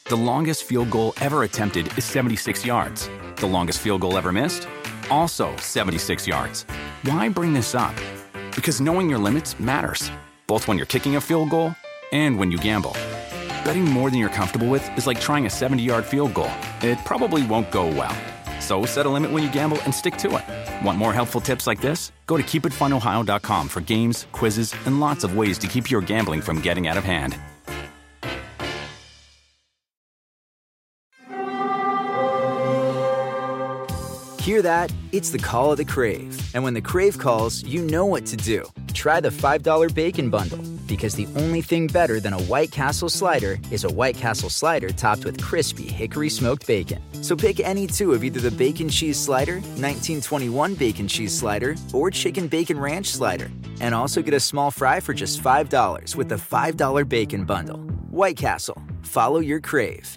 The longest field goal ever attempted is 76 yards. The longest field goal ever missed? Also 76 yards. Why bring this up? Because knowing your limits matters, both when you're kicking a field goal and when you gamble. Betting more than you're comfortable with is like trying a 70-yard field goal. It probably won't go well. So set a limit when you gamble and stick to it. Want more helpful tips like this? Go to keepitfunohio.com for games, quizzes, and lots of ways to keep your gambling from getting out of hand. Hear that? It's the call of the Crave. And when the Crave calls, you know what to do. Try the $5 Bacon Bundle. Because the only thing better than a White Castle slider is a White Castle slider topped with crispy hickory smoked bacon. So pick any two of either the Bacon Cheese Slider, 1921 Bacon Cheese Slider, or Chicken Bacon Ranch Slider. And also get a small fry for just $5 with the $5 Bacon Bundle. White Castle. Follow your Crave.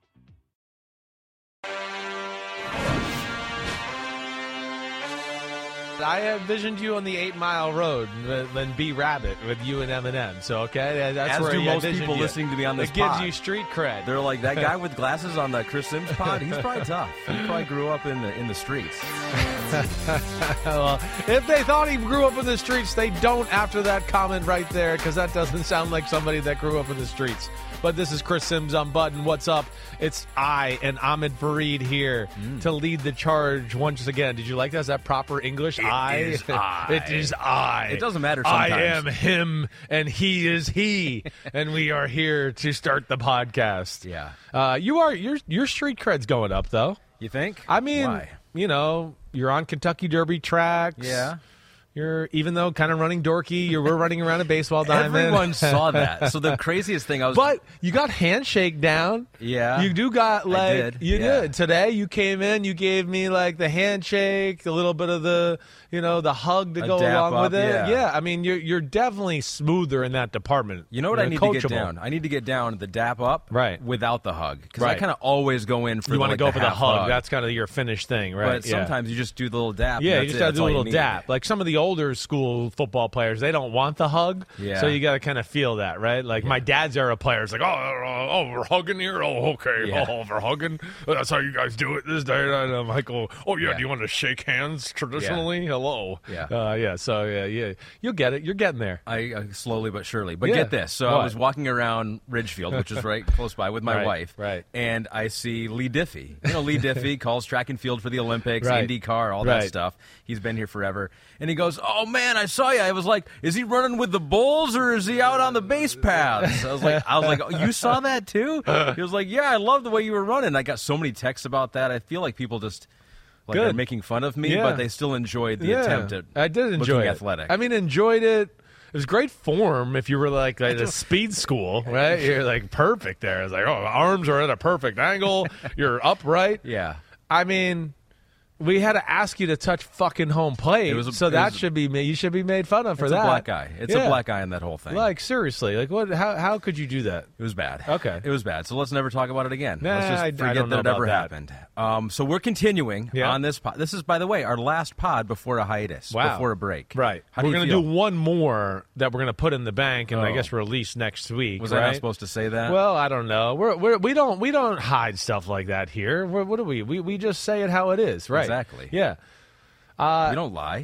I envisioned you on the 8 Mile Road, then B Rabbit with you and Eminem. So okay, that's as where do most people listening to me on this It gives pod. you street cred. They're like, that guy with glasses on the Chris Sims pod. He's probably tough. He probably grew up in the streets. Well, if they thought he grew up in the streets, they don't after that comment right there, because that doesn't sound like somebody that grew up in the streets. But this is Chris Sims Unbuttoned. What's up? It's I and Ahmed Fareed here to lead the charge once again. Did you like that? Is that proper English? It is I. It is I. It doesn't matter sometimes. I am him, and he is he, and we are here to start the podcast. Yeah. Your street cred's going up, though. You think? I mean, Why? you know, you're on Kentucky Derby tracks. Yeah. You're, even though kind of running dorky, we're running around a baseball diamond. Everyone saw that. So the craziest thing But you got handshake down. Yeah. You do got like did. you Yeah. did. Today you came in, you gave me like the handshake, a little bit of the the hug to A go dap along up, with it. yeah. I mean you're definitely smoother in that department. You know what I need to get coachable. down? I need to get down the dap up Right. without the hug. Because I Right. kind of always go in for You want to like, go for the half hug. That's kind of your finish thing, right? But sometimes you just do the little dap. Yeah, and you just that's got to it. do a That's all you little need. dap. Like some of the older school football players, they don't want the hug. Yeah. So you got to kind of feel that, right? Like my dad's era players, like, oh, we're hugging here. Oh, okay. Yeah. Oh, we're hugging. That's how you guys do it this day. And I'm like, oh, yeah. Yeah. Do you want to shake hands traditionally? Hello. Yeah. Yeah. So yeah. You'll get it. You're getting there. I slowly but surely. But Yeah. get this. So What? I was walking around Ridgefield, which is right close by, with my Right, wife. right. And I see Lee Diffie. You know, Lee Diffie calls track and field for the Olympics, Right. IndyCar, all Right. that stuff. He's been here forever. And he goes, oh, man, I saw you. I was like, is he running with the Bulls or is he out on the base paths? I was like, oh, you saw that too? He was like, yeah, I love the way you were running. I got so many texts about that. I feel like people just Good. are making fun of me, Yeah. but they still enjoyed the attempt at I did enjoy looking it. athletic. I mean, enjoyed it. It was great form if you were like at a speed school, right? You're like perfect there. It's like, oh, arms are at a perfect angle. You're upright. yeah. I mean, we had to ask you to touch fucking home plate, you should be you should be made fun of for It's that. a black eye. It's Yeah. a black eye in that whole thing. Like seriously, like what? How could you do that? It was bad. Okay. It was bad. So let's never talk about it again. Nah, let's just I forget don't know that it ever about that. happened. So we're continuing Yeah. on this pod. This is, by the way, our last pod before a hiatus, Wow. before a break. Right. How do we're you going feel? to do one more that we're going to put in the bank and I Oh. guess release next week. Was right? I not supposed to say that? Well, I don't know. We don't hide stuff like that here. What do we? We just say it how it is, right? Exactly. Yeah. you don't lie.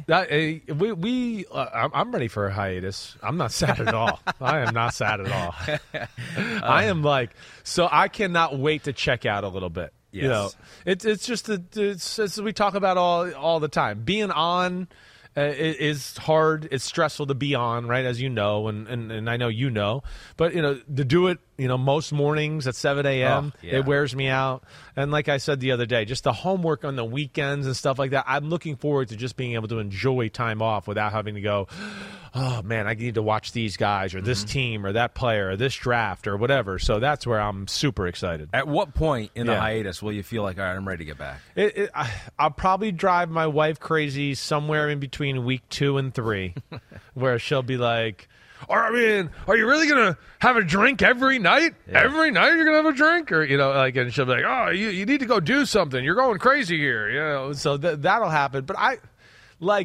I'm ready for a hiatus. I'm not sad at all. I am not sad at all. I am like, so I cannot wait to check out a little bit. Yes. You know, it's just it's we talk about all the time. Being on is hard. It's stressful to be on, right? As you know, and I know you know. But to do it, most mornings at 7 a.m. Oh, yeah. It wears me out. And like I said the other day, just the homework on the weekends and stuff like that. I'm looking forward to just being able to enjoy time off without having to go, oh man, I need to watch these guys or this team or that player or this draft or whatever. So that's where I'm super excited. At what point in the Yeah. hiatus will you feel like, all right, I'm ready to get back? I'll probably drive my wife crazy somewhere in between week 2 and 3, where she'll be like, are you really going to have a drink every night? Yeah. Every night you're going to have a drink? Or, and she'll be like, oh, you need to go do something. You're going crazy here. So that'll happen. But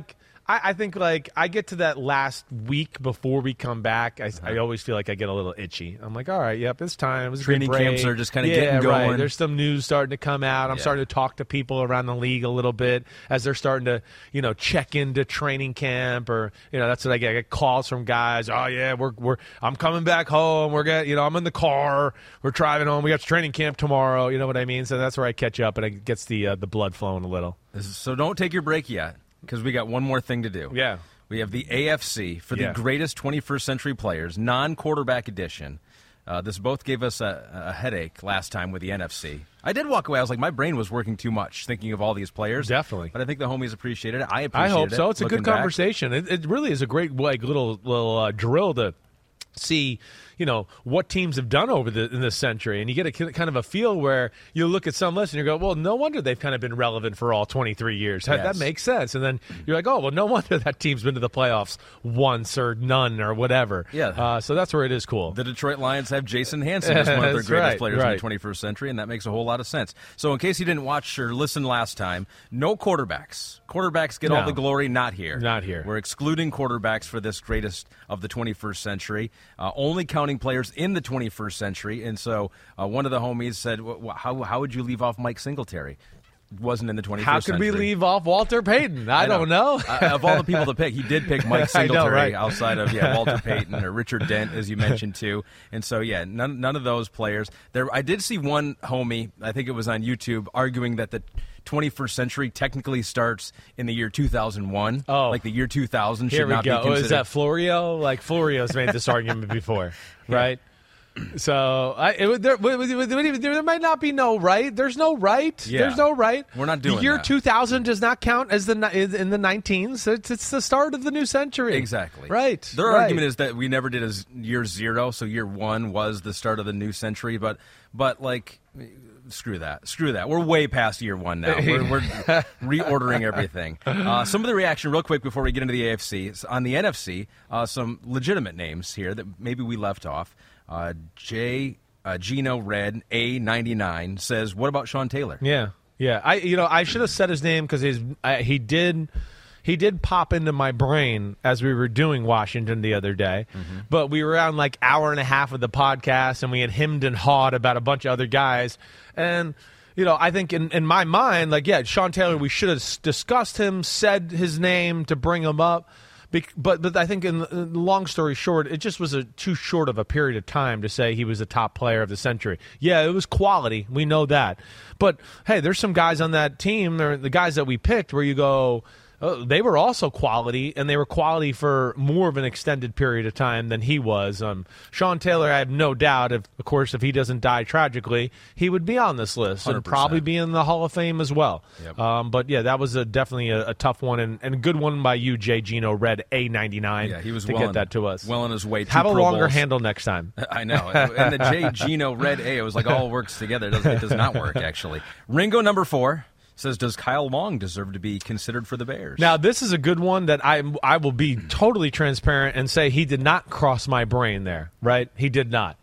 I think, like, I get to that last week before we come back, I always feel like I get a little itchy. I'm like, all right, yep, it's time. It was a Training good break. camps are just kind of getting going. Right. There's some news starting to come out. I'm starting to talk to people around the league a little bit as they're starting to, check into training camp, or, that's what I get. I get calls from guys. Oh, yeah, I'm coming back home. I'm in the car. We're driving home. We got training camp tomorrow. You know what I mean? So that's where I catch up, and it gets the blood flowing a little. So don't take your break yet, because we got one more thing to do. Yeah. We have the AFC for the greatest 21st century players, non-quarterback edition. This both gave us a headache last time with the NFC. I did walk away. I was like, my brain was working too much thinking of all these players. Definitely. But I think the homies appreciated it. I appreciate it. I hope so. It's a good back. conversation. It really is a great little drill to see, what teams have done in this century. And you get a kind of a feel where you look at some lists and you go, well, no wonder they've kind of been relevant for all 23 years. Yes. That makes sense. And then you're like, oh, well, no wonder that team's been to the playoffs once or none or whatever. Yeah. So that's where it is cool. The Detroit Lions have Jason Hansen as one of their greatest players in the 21st century, and that makes a whole lot of sense. So in case you didn't watch or listen last time, no quarterbacks. Quarterbacks get all the glory, not here. Not here. We're excluding quarterbacks for this greatest of the 21st century, only counting players in the 21st century. And so one of the homies said, how would you leave off Mike Singletary? Wasn't in the 21st century. How could we leave off Walter Payton? I don't know. Of all the people to pick, he did pick Mike Singletary right? Outside of Walter Payton or Richard Dent, as you mentioned too. And so none of those players. I did see one homie, I think it was on YouTube, arguing that the 21st century technically starts in the year 2001. Oh, like the year 2000 should not be considered. Is that Florio? Like Florio's made this argument before, right? So there might not be no right. There's no right. Yeah. There's no right. We're not doing the year that. 2000 does not count as in the 19s. It's the start of the new century. Exactly. Right. Their argument is that we never did as year zero, so year one was the start of the new century. But like, screw that. We're way past year one now. We're reordering everything. Some of the reaction, real quick, before we get into the AFC. On the NFC, some legitimate names here that maybe we left off. Gino Red A99 says, "What about Sean Taylor?" Yeah. I should have said his name because he did pop into my brain as we were doing Washington the other day. Mm-hmm. But we were on like hour and a half of the podcast, and we had hemmed and hawed about a bunch of other guys. And I think in my mind, Sean Taylor, we should have discussed him, said his name to bring him up. But I think, in long story short, it just was too short of a period of time to say he was the top player of the century. Yeah, it was quality. We know that. But, hey, there's some guys on that team, the guys that we picked, where you go, they were also quality, and they were quality for more of an extended period of time than he was. Sean Taylor, I have no doubt, of course, if he doesn't die tragically, he would be on this list 100%. And probably be in the Hall of Fame as well. Yep. But, that was definitely a tough one, and a good one by you, J. Gino Red A99. Yeah, he was to get that to us. Well on his way to Have a Pro longer Bowls. handle next time. I know. And the J. Gino Red A, it was like all works together. It does not work, actually. Ringo number 4. Says, does Kyle Long deserve to be considered for the Bears? Now, this is a good one that I will be totally transparent and say he did not cross my brain there, right? He did not.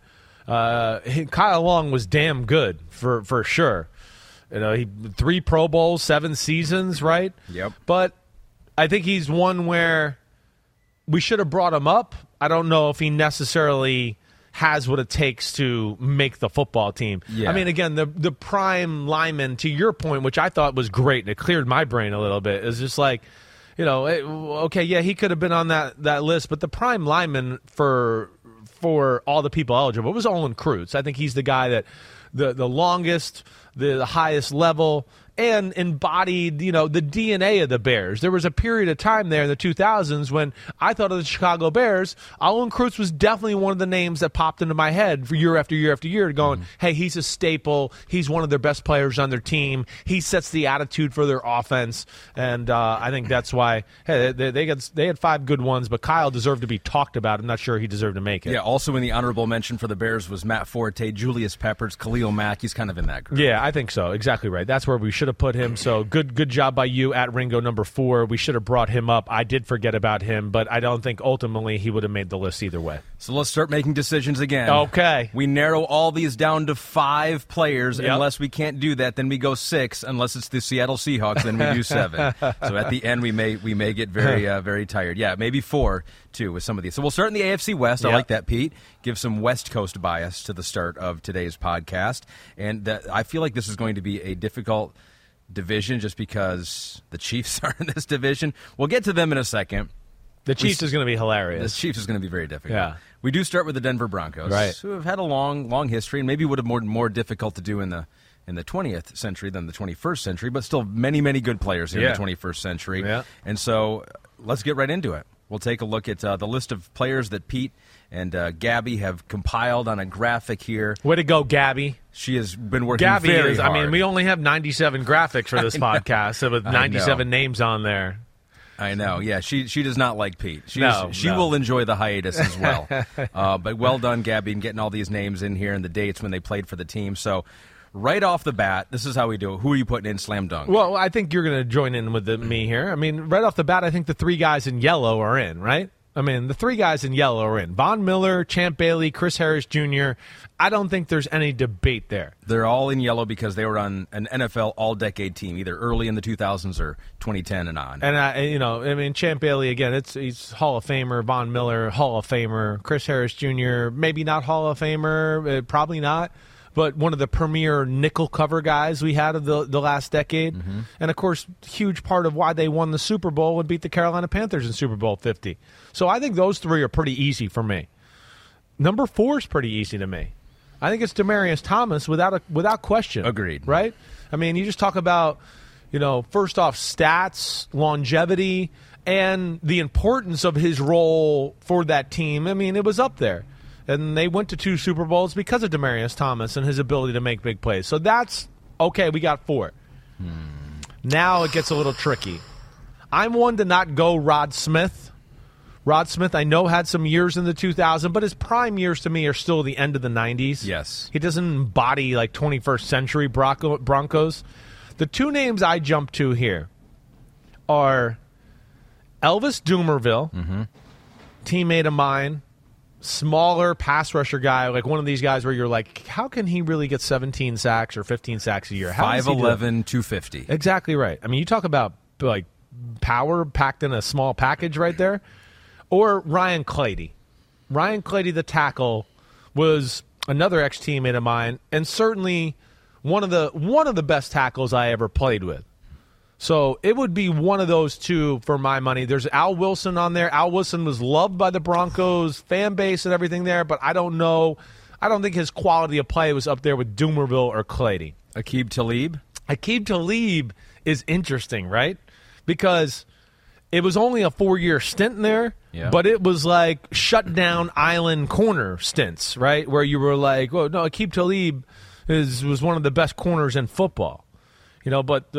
Kyle Long was damn good for sure. He 3 Pro Bowls, 7 seasons, right? Yep. But I think he's one where we should have brought him up. I don't know if he necessarily has what it takes to make the football team. Yeah. I mean, again, the prime lineman, to your point, which I thought was great, and it cleared my brain a little bit, is just like, okay, yeah, he could have been on that list, but the prime lineman for all the people eligible was Olin Kreutz. I think he's the guy that the longest, the highest level, and embodied, the DNA of the Bears. There was a period of time there in the 2000s when I thought of the Chicago Bears. Olin Kreutz was definitely one of the names that popped into my head for year after year after year, going, hey, he's a staple. He's one of their best players on their team. He sets the attitude for their offense, and I think that's why, hey, they had 5 good ones, but Kyle deserved to be talked about. I'm not sure he deserved to make it. Yeah, also in the honorable mention for the Bears was Matt Forte, Julius Peppers, Khalil Mack. He's kind of in that group. Yeah, I think so. Exactly right. That's where we should have put him. So good job by you at Ringo number 4. We should have brought him up. I did forget about him, but I don't think ultimately he would have made the list either way. So let's start making decisions again. Okay. We narrow all these down to 5 players. Yep. Unless we can't do that, then we go 6. Unless it's the Seattle Seahawks, then we do 7. So at the end, we may get very very tired. Yeah, maybe 4 too with some of these. So we'll start in the AFC West. Yep. I like that, Pete. Give some West Coast bias to the start of today's podcast, and I feel like this is going to be a difficult division just because the Chiefs are in this division. We'll get to them in a second. The Chiefs is going to be hilarious. The Chiefs is going to be very difficult. Yeah. We do start with the Denver Broncos, right, who have had a long history and maybe would have more difficult to do in the 20th century than the 21st century, but still many good players here in the 21st century. Yeah. And so let's get right into it. We'll take a look at the list of players that Pete and Gabby have compiled on a graphic here. Way to go, Gabby. She has been working Gabby very is, hard. I mean, we only have 97 graphics for this podcast, so with 97 names on there. I know, yeah. She does not like Pete. She No. will enjoy the hiatus as well. But well done, Gabby, in getting all these names in here and the dates when they played for the team. So right off the bat, this is how we do it. Who are you putting in slam dunk? Well, I think you're going to join in with me here. I mean, right off the bat, I think the 3 guys in yellow are in, right? I mean, the 3 guys in yellow are in. Von Miller, Champ Bailey, Chris Harris Jr. I don't think there's any debate there. They're all in yellow because they were on an NFL all-decade team, either early in the 2000s or 2010 and on. And, Champ Bailey, again, he's Hall of Famer. Von Miller, Hall of Famer. Chris Harris Jr., maybe not Hall of Famer, probably not, but one of the premier nickel cover guys we had of the last decade. Mm-hmm. And, of course, huge part of why they won the Super Bowl and beat the Carolina Panthers in Super Bowl 50. So I think those 3 are pretty easy for me. Number 4 is pretty easy to me. I think it's Demaryius Thomas without question. Agreed. Right? I mean, you just talk about, first off, stats, longevity, and the importance of his role for that team. I mean, it was up there. And they went to 2 Super Bowls because of Demaryius Thomas and his ability to make big plays. So that's, okay, we got 4. Now it gets a little tricky. I'm one to not go Rod Smith. Rod Smith, I know, had some years in the 2000s, but his prime years to me are still the end of the 90s. Yes. He doesn't embody, 21st century Broncos. The 2 names I jump to here are Elvis Dumervil, teammate of mine, smaller pass rusher guy, like one of these guys where you're like, how can he really get 17 sacks or 15 sacks a year? 5'11", 250. Exactly right. I mean, you talk about, power packed in a small package right there. Or Ryan Clady. Ryan Clady, the tackle, was another ex-teammate of mine, and certainly one of the best tackles I ever played with. So it would be one of those 2 for my money. There's Al Wilson on there. Al Wilson was loved by the Broncos fan base and everything there, but I don't know. I don't think his quality of play was up there with Dumervil or Clady. Aqib Talib? Aqib Talib is interesting, right? Because it was only a 4-year stint in there, but it was like shut down island corner stints, right? Where you were like, well, no, Aqib Talib was one of the best corners in football. But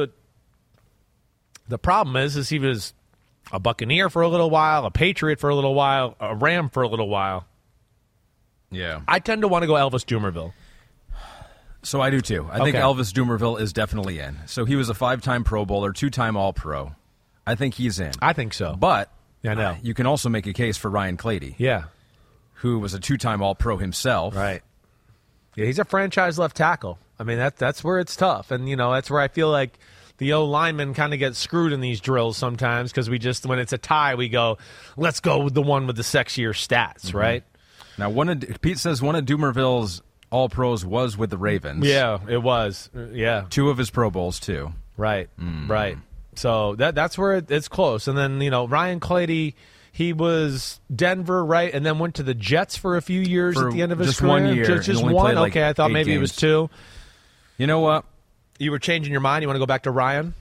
the problem is he was a Buccaneer for a little while, a Patriot for a little while, a Ram for a little while. Yeah. I tend to want to go Elvis Dumervil. So I do too. I think Elvis Dumervil is definitely in. So he was a 5-time Pro Bowler, 2-time All-Pro. I think he's in. I think so. But I know. You can also make a case for Ryan Clady. Yeah. Who was a 2-time All-Pro himself. Right. Yeah, he's a franchise left tackle. I mean, that's where it's tough. And, that's where I feel like the O-linemen kind of get screwed in these drills sometimes because when it's a tie, we go, let's go with the one with the sexier stats, right? Now, Pete says one of Dumervil's All-Pros was with the Ravens. Yeah, it was. Yeah. 2 of his Pro Bowls, too. Right, right. So that's where it's close. And then, Ryan Clady, he was Denver, right, and then went to the Jets for a few years at the end of his career. 1 year. Just one? Okay, I thought maybe it was 2. You know what? You were changing your mind? You want to go back to Ryan?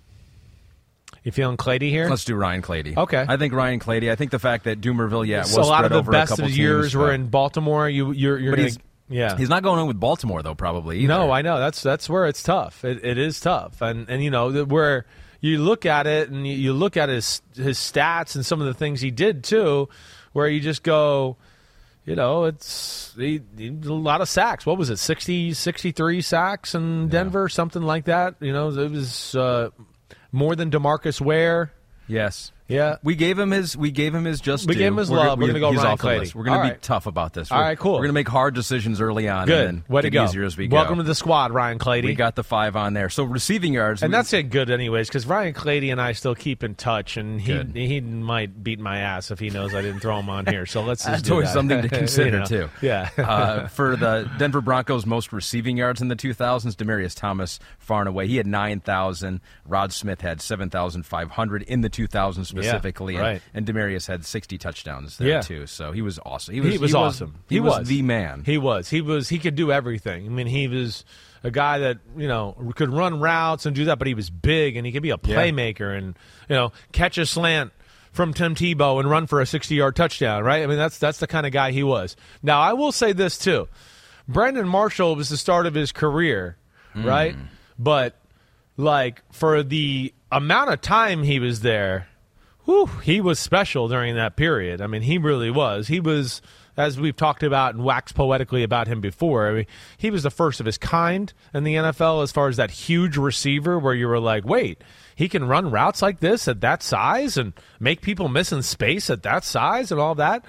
You feeling Clady here? Let's do Ryan Clady. Okay. I think Ryan Clady. I think the fact that Dumervil, was so a lot of the best of his years were in Baltimore. You're going to... Yeah, he's not going in with Baltimore though. Probably either. No, I know that's where it's tough. It is tough, and where you look at it and you look at his stats and some of the things he did too, where you just go, it's a lot of sacks. What was it, 63 sacks in Denver, something like that? It was more than DeMarcus Ware. Yes. Yeah. We gave him his just We gave him his due. love. We're going to go he's Ryan off the Clady. list. We're going to be right. tough about this. All right, cool. We're going to make hard decisions early on. Good. And then Way to get go. easier as we go. Welcome to the squad, Ryan Clady. We got the 5 on there. So receiving yards. And that's it good anyways, because Ryan Clady and I still keep in touch, and he might beat my ass if he knows I didn't throw him on here. So let's just That's do always that. something to consider, too. Yeah. For the Denver Broncos' most receiving yards in the 2000s, Demaryius Thomas far and away. He had 9,000. Rod Smith had 7,500 in the 2000s specifically. Yeah, right. And Demaryius had 60 touchdowns there, too. So he was awesome. He was awesome. He was the man. He was. He could do everything. I mean, he was a guy that, could run routes and do that, but he was big, and he could be a playmaker and, catch a slant from Tim Tebow and run for a 60-yard touchdown, right? I mean, that's the kind of guy he was. Now, I will say this, too. Brandon Marshall was the start of his career, right? But, for the amount of time he was there, he was special during that period. I mean, he really was. He was, as we've talked about and waxed poetically about him before, I mean, he was the first of his kind in the NFL as far as that huge receiver where you were like, wait, he can run routes like this at that size and make people miss in space at that size and all that.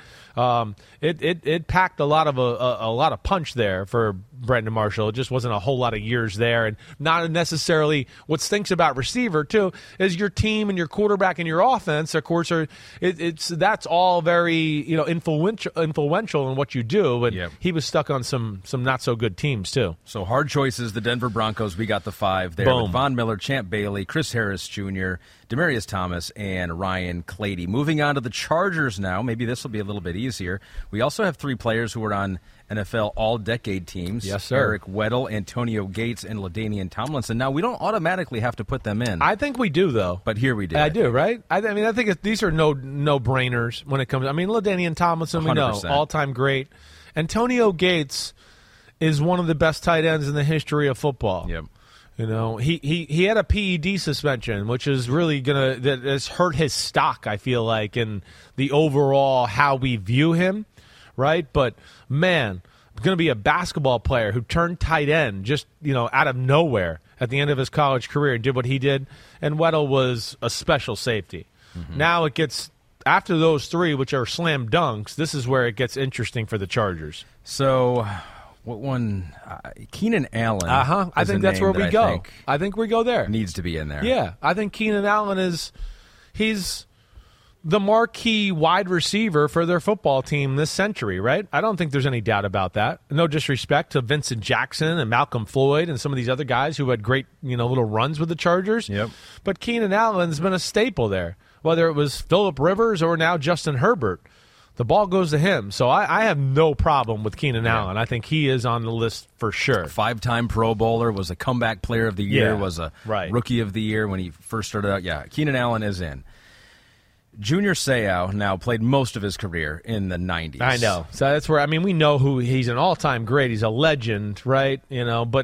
It packed a lot of punch there for Brandon Marshall. It just wasn't a whole lot of years there, and not necessarily. What stinks about receiver too is your team and your quarterback and your offense. Of course, that's all very influential in what you do. But he was stuck on some not so good teams too. So hard choices. The Denver Broncos. We got the 5 there. Boom. With Von Miller, Champ Bailey, Chris Harris Jr., Demaryius Thomas, and Ryan Clady. Moving on to the Chargers now. Maybe this will be a little bit easier. We also have 3 players who are on NFL all-decade teams. Yes, sir. Eric Weddle, Antonio Gates, and LaDainian Tomlinson. Now, we don't automatically have to put them in. I think we do, though. But here we do. I do, right? I think these are no-brainers when it comes. I mean, LaDainian Tomlinson, we know, 100%. all-time great. Antonio Gates is one of the best tight ends in the history of football. Yep. He had a PED suspension, which is really that has hurt his stock, I feel like, in the overall how we view him, right? But man, going to be a basketball player who turned tight end just out of nowhere at the end of his college career and did what he did. And Weddle was a special safety. Mm-hmm. Now it gets after those 3, which are slam dunks. This is where it gets interesting for the Chargers. So. What one? Keenan Allen. I think that's where we go. I think we go there. Needs to be in there. Yeah, I think Keenan Allen he's the marquee wide receiver for their football team this century, right? I don't think there's any doubt about that. No disrespect to Vincent Jackson and Malcolm Floyd and some of these other guys who had great, little runs with the Chargers. Yep. But Keenan Allen's been a staple there, whether it was Phillip Rivers or now Justin Herbert. The ball goes to him. So I have no problem with Keenan Allen. I think he is on the list for sure. 5-time Pro Bowler, was a comeback player of the year, was a rookie of the year when he first started out. Yeah, Keenan Allen is in. Junior Seau now played most of his career in the 90s. I know. So that's where, we know who he's an all-time great. He's a legend, right? But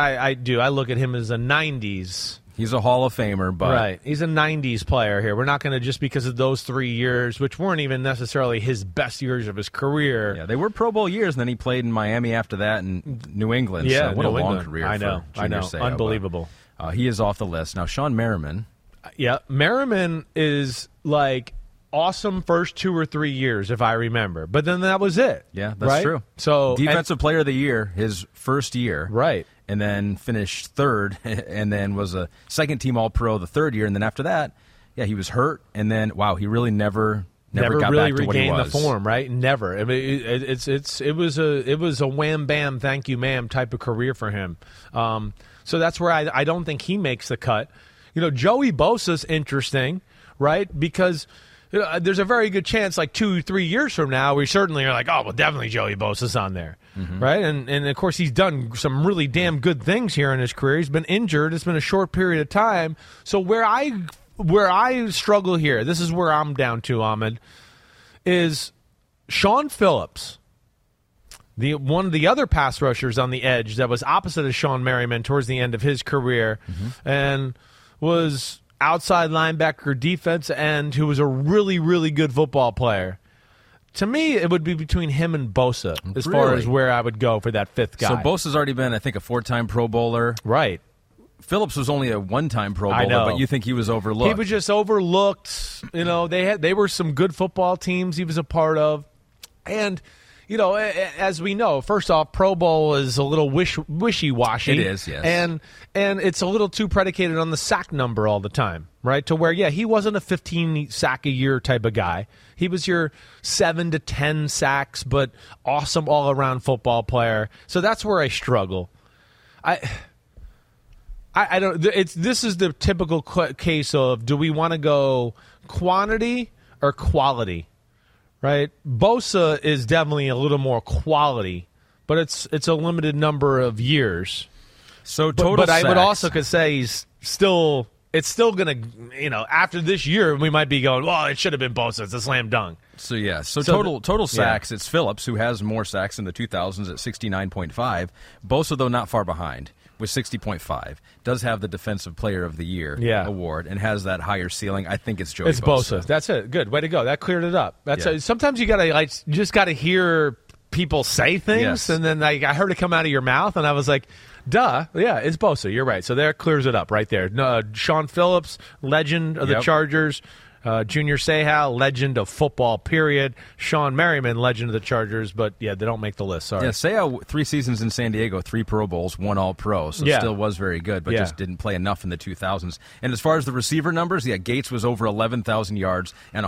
I look at him as a 90s. He's a Hall of Famer, but... Right. He's a 90s player here. We're not going to, just because of those 3 years, which weren't even necessarily his best years of his career. Yeah, they were Pro Bowl years, and then he played in Miami after that and New England. Yeah, so what a long career I know. for Junior Seau. Unbelievable. He is off the list. Now, Sean Merriman. Yeah, Merriman is awesome first 2 or 3 years, if I remember. But then that was it. Yeah, that's true. So Defensive Player of the Year, his first year. Right. And then finished 3rd, and then was a second-team All-Pro the 3rd year. And then after that, he was hurt. And then, he really never got really back to what he regained was. the form, right? Never. I mean, it was a wham bam, thank you ma'am type of career for him. So that's where I don't think he makes the cut. Joey Bosa's interesting, right? Because there's a very good chance 2-3 years from now, we certainly are definitely Joey Bosa's on there, right? And of course, he's done some really damn good things here in his career. He's been injured. It's been a short period of time. So where I struggle here, this is where I'm down to, Ahmed, is Sean Phillips, one of the other pass rushers on the edge that was opposite of Sean Merriman towards the end of his career and was outside linebacker, defense end, who was a really, really good football player. To me, it would be between him and Bosa as far as where I would go for that fifth guy. So Bosa's already been, I think, a 4-time Pro Bowler. Right. Phillips was only a 1-time Pro Bowler, but you think he was overlooked. He was just overlooked. They were some good football teams he was a part of. And, as we know, first off, Pro Bowl is a little wishy-washy. It is, yes. And it's a little too predicated on the sack number all the time, right? To where, he wasn't a 15-sack-a-year type of guy. He was your 7 to 10 sacks, but awesome all-around football player. So that's where I struggle. I don't. This is the typical case of, do we want to go quantity or quality, right? Bosa is definitely a little more quality, but it's a limited number of years. So total but sacks. I would also could say it's still going to, after this year, we might be going, well, it should have been Bosa. It's a slam dunk. So total sacks, it's Phillips, who has more sacks in the 2000s at 69.5. Bosa, though, not far behind with 60.5. Does have the Defensive Player of the Year award and has that higher ceiling. I think it's Joey Bosa. That's it. Good. Way to go. That cleared it up. Sometimes you just got to hear people say things, and then I heard it come out of your mouth, and I was like, duh, yeah, it's Bosa. You're right. So there clears it up right there. Sean Phillips, legend of the Chargers. Junior Seau, legend of football, period. Sean Merriman, legend of the Chargers, but, they don't make the list. Sorry. Yeah, Seau, 3 seasons in San Diego, 3 Pro Bowls, 1 All-Pro, so still was very good, but just didn't play enough in the 2000s. And as far as the receiver numbers, Gates was over 11,000 yards and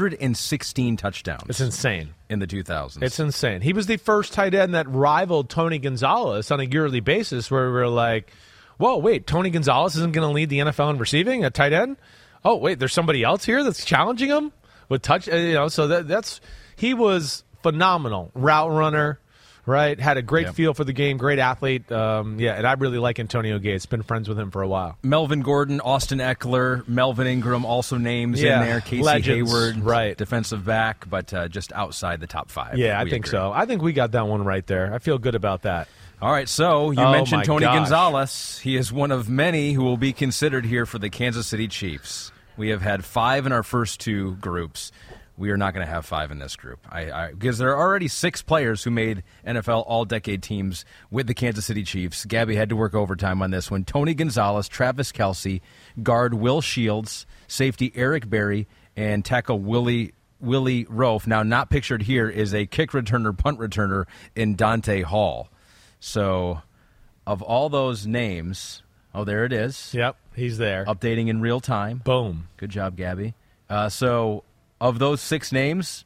116 touchdowns. It's insane. In the 2000s. It's insane. He was the first tight end that rivaled Tony Gonzalez on a yearly basis, where we were like, whoa, wait, Tony Gonzalez isn't going to lead the NFL in receiving at tight end? Oh, wait, there's somebody else here that's challenging him with touch. So that's he was phenomenal. Route runner, right? Had a great feel for the game, great athlete. And I really like Antonio Gates. Been friends with him for a while. Melvin Gordon, Austin Eckler, Melvin Ingram, also names in there. Casey Legends. Hayward, right. Defensive back, but just outside the top 5. Yeah, I think so. I think we got that one right there. I feel good about that. All right, so you mentioned Tony Gonzalez. He is one of many who will be considered here for the Kansas City Chiefs. We have had 5 in our first 2 groups. We are not going to have 5 in this group. Because there are already 6 players who made NFL all-decade teams with the Kansas City Chiefs. Gabby had to work overtime on this one. Tony Gonzalez, Travis Kelce, guard Will Shields, safety Eric Berry, and tackle Willie Roaf. Now, not pictured here is a kick returner, punt returner in Dante Hall. So, of all those names, there it is. Yep, he's there. Updating in real time. Boom. Good job, Gabby. So, of those 6 names,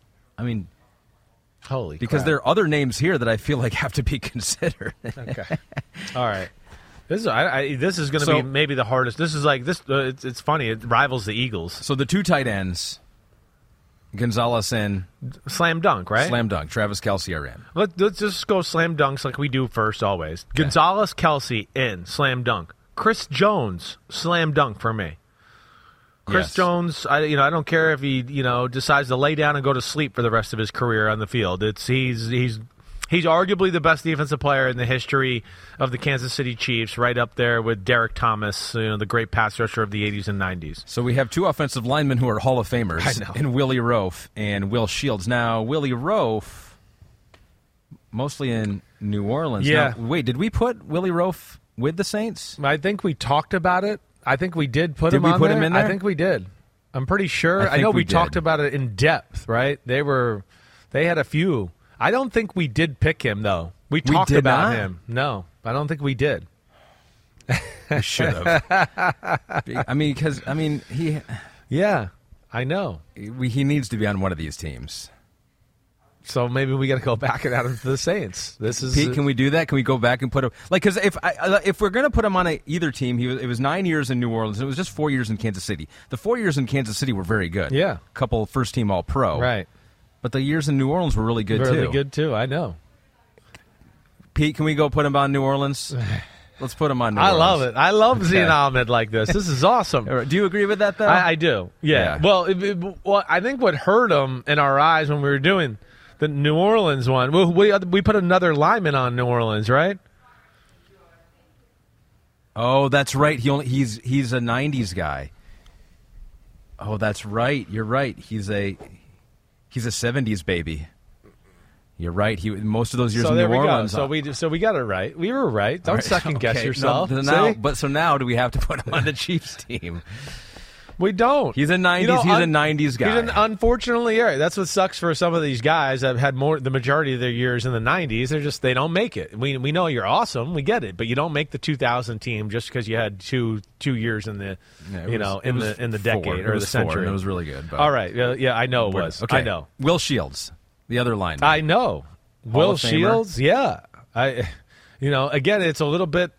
holy because crap. there are other names here that I feel like have to be considered. Okay. All right. This is going to be maybe the hardest. This is like this. It's funny. It rivals the Eagles. So the 2 tight ends, Gonzalez and slam dunk, right? Slam dunk. Travis Kelce are in. Let's just go slam dunks like we do first always. Okay. Gonzalez, Kelce in slam dunk. Chris Jones, slam dunk for me. Chris Jones, I don't care if he decides to lay down and go to sleep for the rest of his career on the field. He's arguably the best defensive player in the history of the Kansas City Chiefs, right up there with Derek Thomas, the great pass rusher of the 80s and 90s. So we have 2 offensive linemen who are Hall of Famers, in Willie Roaf and Will Shields. Now, Willie Roaf, mostly in New Orleans. Yeah. Now, wait, did we put Willie Roaf with the Saints? I think we talked about it. I think we did put him on there. Did we put him in there? I think we did. I'm pretty sure. I know we talked about it in depth, right? They had a few. I don't think we did pick him, though. We talked about him. No, I don't think we did. We should have. He... Yeah, I know. He needs to be on one of these teams. So maybe we got to go back and add him to the Saints. Pete, can we do that? Can we go back and put him because if we're going to put him on either team, it was 9 years in New Orleans. And it was just 4 years in Kansas City. The 4 years in Kansas City were very good. Yeah, a couple first team All Pro. Right, but the years in New Orleans were really good too. Really good too. I know. Pete, can we go put him on New Orleans? Let's put him on New Orleans. I love it. I love seeing Ahmed like this. This is awesome. Do you agree with that, though? I do. Yeah. Well, I think what hurt him in our eyes when we were doing the New Orleans one, we put another lineman on New Orleans, right? Oh, that's right. He's a 90s guy. Oh, that's right. You're right. He's a 70s baby. You're right. Most of those years So in there New we Orleans. go. So we got it right. We were right. Don't All right. second guess Okay. yourself. So now do we have to put him on the Chiefs team? We don't. He's a 90s. He's a 90s guy. Unfortunately, yeah, that's what sucks for some of these guys that have had the majority of their years in the 90s. They don't make it. We know you're awesome. We get it, but you don't make the 2000 team just because you had two years in the in the decade or the century. And it was really good. But All right, yeah, I know it was. Okay. I know. Will Shields, the other lineman. I know. Hall Will of Famer. Shields, yeah. Again, it's a little bit.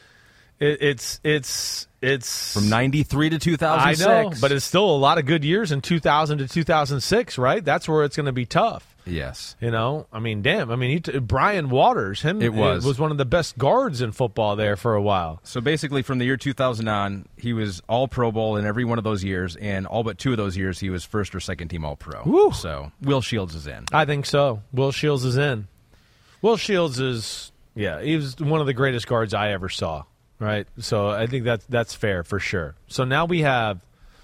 It's from 93 to 2006. I know, but it's still a lot of good years in 2000 to 2006, right? That's where it's going to be tough. Yes. I mean, damn. I mean, Brian Waters, was one of the best guards in football there for a while. So basically, from the year 2000 on, he was all Pro Bowl in every one of those years, and all but 2 of those years, he was first or second team All Pro. Woo. So Will Shields is in. I think so. Will Shields is in. Will Shields is, he was one of the greatest guards I ever saw. Right, so I think that's fair for sure. So now we have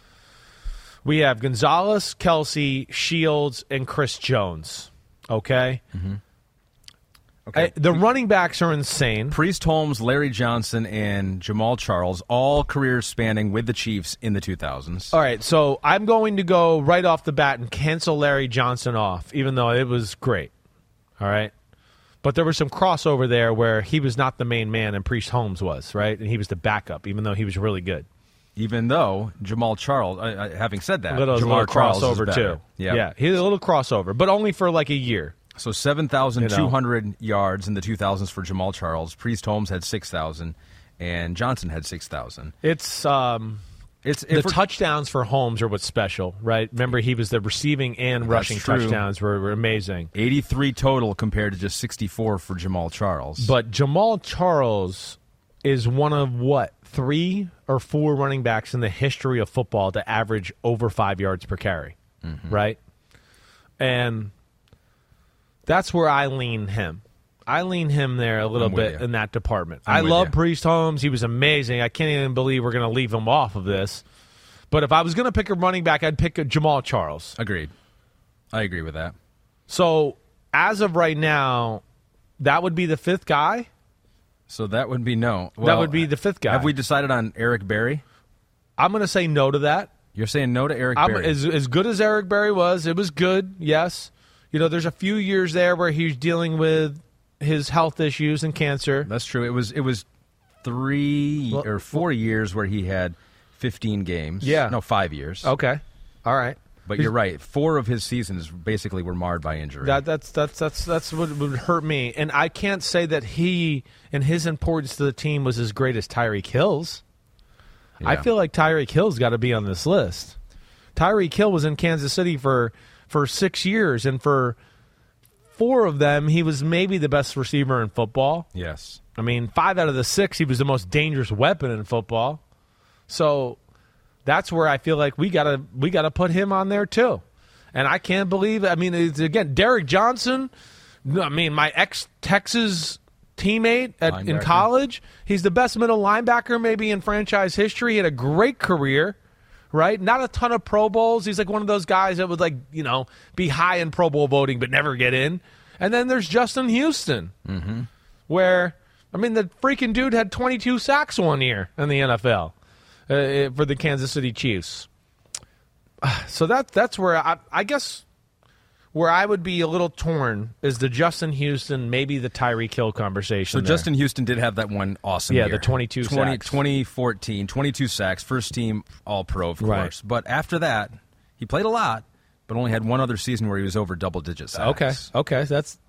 Gonzalez, Kelsey, Shields, and Chris Jones. Okay. Mm-hmm. Okay. The running backs are insane. Priest Holmes, Larry Johnson, and Jamal Charles, all careers spanning with the Chiefs in the 2000s. All right, so I'm going to go right off the bat and cancel Larry Johnson off, even though it was great. All right. But there was some crossover there where he was not the main man and Priest Holmes was, right? And he was the backup, even though he was really good. Even though Jamal Charles, having said that, Jamal little Charles crossover too. Yep. Yeah, he had a little crossover, but only for like a year. So 7,200 yards in the 2000s for Jamal Charles. Priest Holmes had 6,000, and Johnson had 6,000. It's the touchdowns for Holmes are what's special, right? Remember, he was the receiving and rushing touchdowns were amazing. 83 total compared to just 64 for Jamal Charles. But Jamal Charles is one of, 3 or 4 running backs in the history of football to average over 5 yards per carry, right? And that's where I lean him. I lean him there a little bit in that department. I love Priest Holmes. He was amazing. I can't even believe we're going to leave him off of this. But if I was going to pick a running back, I'd pick Jamal Charles. Agreed. I agree with that. So as of right now, that would be the 5th guy? So that would be no. Well, that would be the 5th guy. Have we decided on Eric Berry? I'm going to say no to that. You're saying no to Eric Berry? As good as Eric Berry was, it was good, yes. There's a few years there where he's dealing with his health issues and cancer. That's true. It was 3 or 4 years where he had 15 games. Yeah. No, 5 years. Okay. All right. But you're right. 4 of his seasons basically were marred by injury. That's what would hurt me. And I can't say that he and his importance to the team was as great as Tyreek Hill's. Yeah. I feel like Tyreek Hill's got to be on this list. Tyreek Hill was in Kansas City for 6 years, and for 4 of them, he was maybe the best receiver in football. Yes. I mean, 5 out of the 6, he was the most dangerous weapon in football. So that's where I feel like we gotta put him on there too. And I can't believe, again, Derek Johnson, my ex-Texas teammate in college, he's the best middle linebacker maybe in franchise history. He had a great career. Right? Not a ton of Pro Bowls. He's like one of those guys that would be high in Pro Bowl voting but never get in. And then there's Justin Houston, where, the freaking dude had 22 sacks one year in the NFL for the Kansas City Chiefs. So that's where I guess where I would be a little torn is the Justin Houston, maybe the Tyreek Hill conversation. So there. Justin Houston did have that one awesome year. Yeah, the 22 sacks. 2014, 22 sacks, first team All-Pro, of course. But after that, he played a lot, but only had one other season where he was over double-digit sacks. Okay, that's...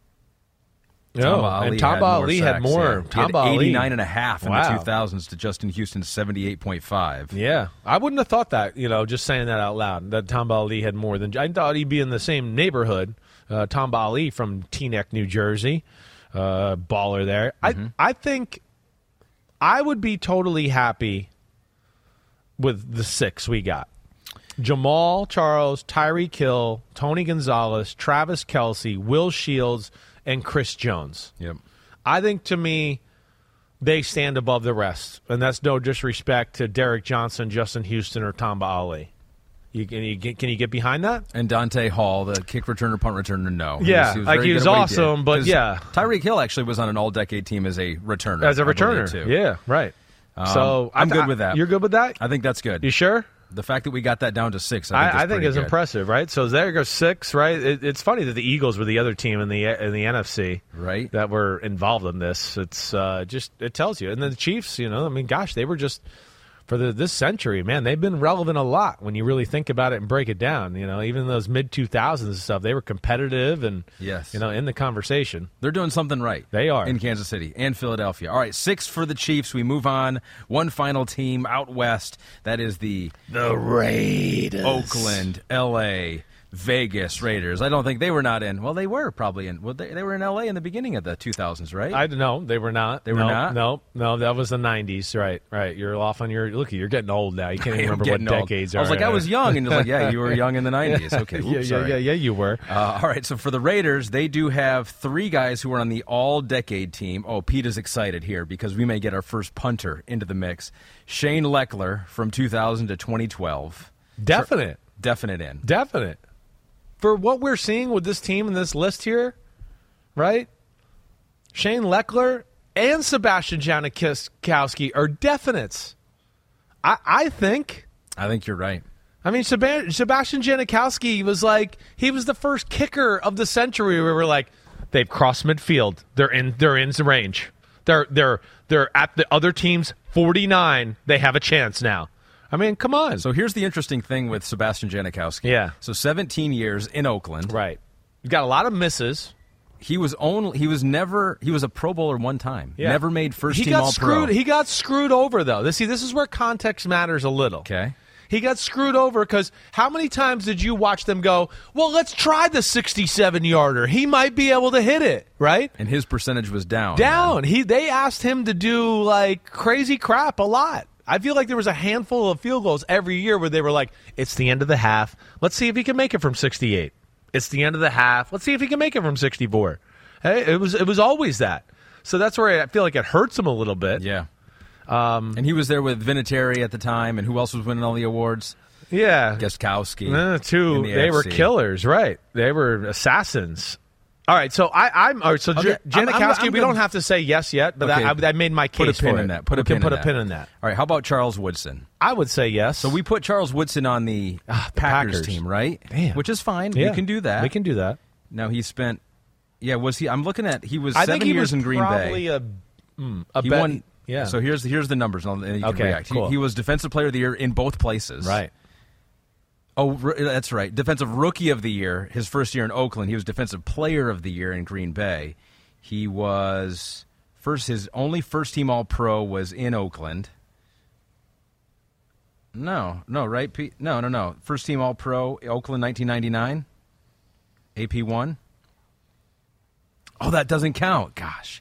Tamba Ali had more. He had 89.5 in the 2000s to Justin Houston's 78.5. Yeah. I wouldn't have thought that, just saying that out loud, that Tamba Ali had more than... I thought he'd be in the same neighborhood. Tamba Ali from Teaneck, New Jersey. Baller there. I think I would be totally happy with the 6 we got. Jamal Charles, Tyreek Hill, Tony Gonzalez, Travis Kelce, Will Shields, and Chris Jones. Yep. I think, to me, they stand above the rest. And that's no disrespect to Derek Johnson, Justin Houston, or Tamba Ali. Can you get behind that? And Dante Hall, the kick returner, punt returner, no. Yeah, he was awesome, but yeah. Tyreek Hill actually was on an all-decade team as a returner. As a returner, too. Yeah, right. So I'm good with that. You're good with that? I think that's good. You sure? The fact that we got that down to 6, I think is good. impressive, right? So there goes 6, right? It's funny that the Eagles were the other team in the NFC, right, that were involved in this. It's just it tells you. And then the Chiefs, gosh, they were just for this century, man. They've been relevant a lot when you really think about it and break it down. Even those mid 2000s and stuff, they were competitive and in the conversation. They're doing something right. They are in Kansas City and Philadelphia. All right, 6 for the Chiefs. We move on. One final team out west. That is the Raiders. Oakland, L.A., Vegas Raiders. I don't think they were not in. Well, they were probably in. Well, they were in L.A. in the beginning of the 2000s, right? I don't know. They were not. They were not? No, that was the 90s. Right. You're off on your... Look, you're getting old now. You can't even remember what decades are. I was like, I was young. And it's like, yeah, you were young in the 90s. Okay. Oops, yeah, you were. All right, so for the Raiders, they do have 3 guys who are on the all-decade team. Oh, Pete is excited here because we may get our first punter into the mix. Shane Leckler from 2000 to 2012. Definite in. Definite. For what we're seeing with this team and this list here, right? Shane Leckler and Sebastian Janikowski are definites. I think. I think you're right. I mean, Sebastian Janikowski was he was the first kicker of the century. We were like, they've crossed midfield. They're in the range. They're at the other team's 49. They have a chance now. I mean, come on. So here's the interesting thing with Sebastian Janikowski. Yeah. So 17 years in Oakland. Right. He's got a lot of misses. He was a Pro Bowler one time. Yeah. Never made first team All-Pro. He got screwed over though. This is where context matters a little. Okay. He got screwed over because how many times did you watch them go, well, let's try the 67-yarder. He might be able to hit it, right? And his percentage was down. They asked him to do crazy crap a lot. I feel like there was a handful of field goals every year where they were like, it's the end of the half. Let's see if he can make it from 68. It's the end of the half. Let's see if he can make it from 64. Hey, it was always that. So that's where I feel like it hurts him a little bit. Yeah. And he was there with Vinatieri at the time, and who else was winning all the awards? Yeah. Gostkowski. Two. They were killers, right? They were assassins. All right, so Janikowski, we don't have to say yes yet, but I made my case. Put a pin in that. Put a pin in that. All right, how about Charles Woodson? I would say yes. So we put Charles Woodson on the Packers team, right? Damn. Which is fine. Yeah. We can do that. We can do that. Now he spent. Yeah, was he? I'm looking at. He was 7 years in Green Bay. He won. Yeah. So here's the numbers, and you can react. Cool. He was Defensive Player of the Year in both places. Right. Oh, that's right. Defensive Rookie of the Year, his first year in Oakland. He was Defensive Player of the Year in Green Bay. He was his only first-team All-Pro was in Oakland. No, right, Pete? No. First-team All-Pro, Oakland, 1999. AP1. Oh, that doesn't count. Gosh.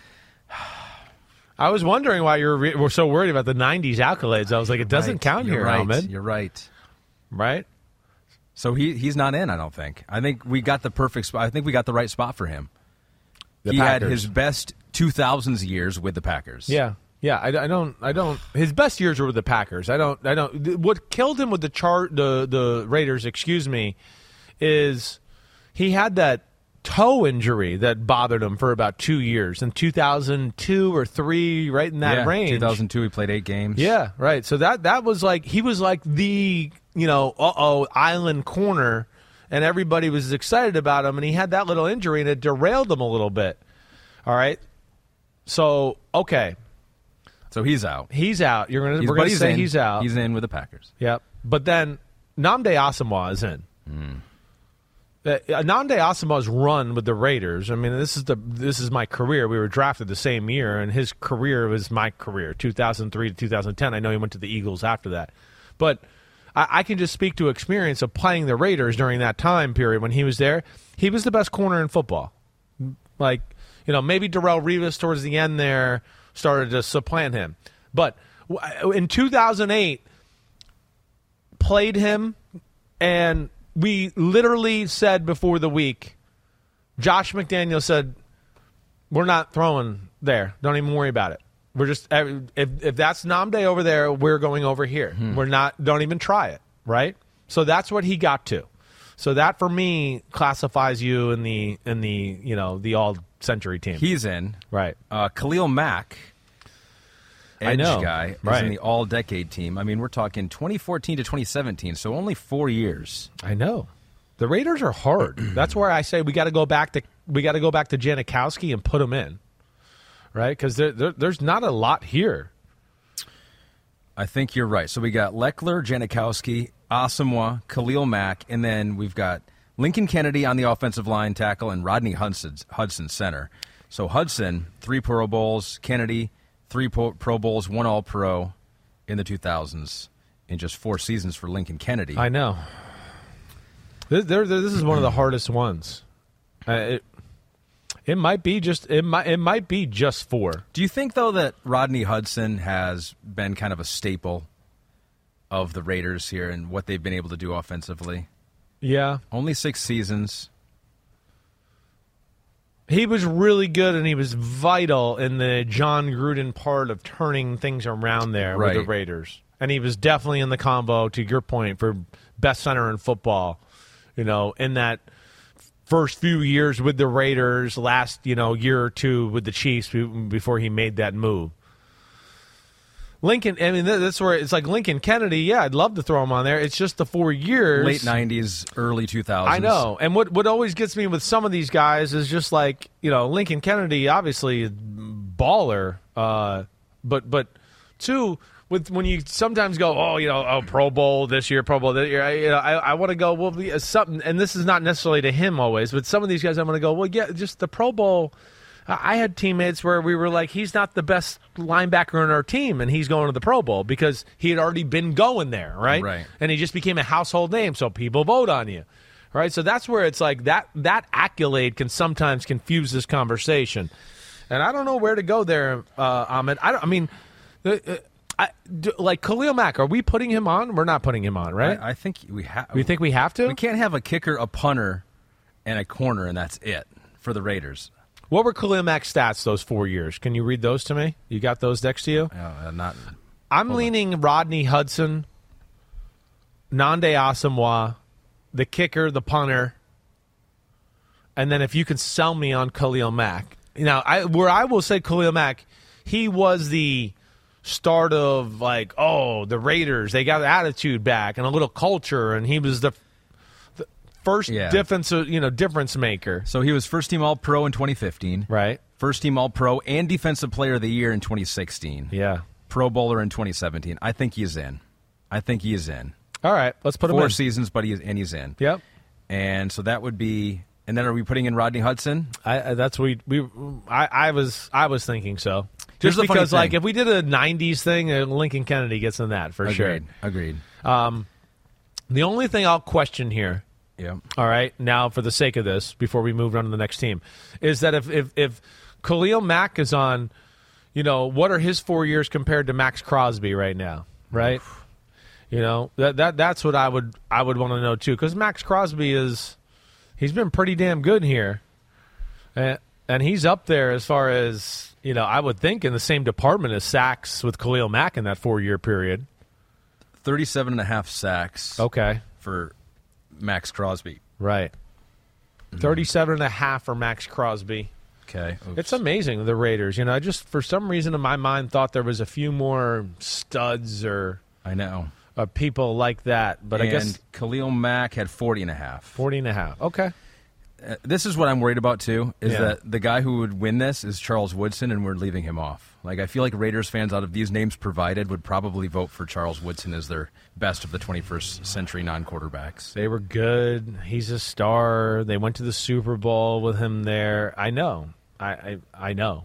I was wondering why you were so worried about the 90s accolades. I was like, it doesn't count here, Ahmed. You're right. Right? So he's not in, I don't think. I think we got the perfect spot. I think we got the right spot for him. He had his best 2000s years with the Packers. Yeah. Yeah, I don't his best years were with the Packers. I don't what killed him with the Raiders, is he had that toe injury that bothered him for about 2 years in 2002 or 3, right in that range. 2002 he played 8 games. Yeah, right. So that was he was like the, island corner, and everybody was excited about him, and he had that little injury and it derailed him a little bit. All right. So, okay. So he's out. He's out. We're going to say he's out. He's in with the Packers. Yep. But then Nnamdi Asomugha is in. Nnamdi Asomugha's run with the Raiders. I mean, this is my career. We were drafted the same year, and his career was my career, 2003 to 2010. I know he went to the Eagles after that, but I can just speak to experience of playing the Raiders during that time period when he was there. He was the best corner in football. Maybe Darrelle Revis towards the end there started to supplant him, but in 2008, played him and. We literally said before the week, Josh McDaniels said, we're not throwing there. Don't even worry about it. We're just, if that's Nnamdi over there, we're going over here. We're not, don't even try it, right? So that's what he got to. So that for me classifies you in the the all-century team. He's in. Right. Khalil Mack, I know. guy, is in the all-decade team. I mean, we're talking 2014 to 2017, so only 4 years. I know. The Raiders are hard. That's where I say we got to go back to Janikowski and put him in, right? Because there's not a lot here. I think you're right. So we got Leckler, Janikowski, Asamoah, Khalil Mack, and then we've got Lincoln Kennedy on the offensive line tackle and Rodney Hudson center. So Hudson, 3 Pro Bowls, Kennedy, 3 Pro Bowls, 1 All-Pro in the 2000s in just 4 seasons for Lincoln Kennedy. I know. This is one of the hardest ones. It might be just 4. Do you think, though, that Rodney Hudson has been kind of a staple of the Raiders here and what they've been able to do offensively? Yeah. Only 6 seasons. He was really good, and he was vital in the John Gruden part of turning things around there with the Raiders. And he was definitely in the combo, to your point, for best center in football, in that first few years with the Raiders, last, year or two with the Chiefs before he made that move. Lincoln, I mean, that's where it's like Lincoln Kennedy. Yeah, I'd love to throw him on there. It's just the 4 years. Late 90s, early 2000s. I know. And what always gets me with some of these guys is just like, Lincoln Kennedy, obviously, baller. But two, when you sometimes go, Pro Bowl this year, Pro Bowl that year, I want to go, well, something, and this is not necessarily to him always, but some of these guys I'm going to go, well, yeah, just the Pro Bowl. I had teammates where we were like, he's not the best linebacker on our team, and he's going to the Pro Bowl because he had already been going there, right? Right. And he just became a household name, so people vote on you, right? So that's where it's like that accolade can sometimes confuse this conversation. And I don't know where to go there, Ahmed. Like Khalil Mack, are we putting him on? We're not putting him on, right? I think we have. You think we have to? We can't have a kicker, a punter, and a corner, and that's it for the Raiders. What were Khalil Mack's stats those 4 years? Can you read those to me? You got those next to you? I'm leaning Rodney Hudson, Nnamdi Asamoah, the kicker, the punter, and then if you can sell me on Khalil Mack. Now, I will say Khalil Mack, he was the start of the Raiders, they got the attitude back and a little culture, and he was the first difference maker. So he was first-team All-Pro in 2015. Right. First-team All-Pro and Defensive Player of the Year in 2016. Yeah. Pro Bowler in 2017. I think he's in. All right, let's put him in. 4 seasons, but he's in. Yep. And so that would be. And then are we putting in Rodney Hudson? I was thinking so. Here's Just because, thing. if we did a '90s thing, Lincoln Kennedy gets in that for sure. Agreed. The only thing I'll question here. Yeah. All right. Now, for the sake of this, before we move on to the next team, is that if Khalil Mack is on, what are his 4 years compared to Max Crosby right now? Right. That's what I would want to know too, because Max Crosby he's been pretty damn good here, and he's up there as far as I would think in the same department as sacks with Khalil Mack in that 4-year period. 37.5 sacks. Okay. For Max Crosby. Right. 37.5 for Max Crosby. Okay. Oops. It's amazing, the Raiders. I just, for some reason in my mind, thought there was a few more studs or I know. People like that. But I guess Khalil Mack had 40.5. 40.5. Okay. This is what I'm worried about, too, is that the guy who would win this is Charles Woodson, and we're leaving him off. I feel like Raiders fans, out of these names provided, would probably vote for Charles Woodson as their best of the 21st century non-quarterbacks. They were good. He's a star. They went to the Super Bowl with him there. I know. I know.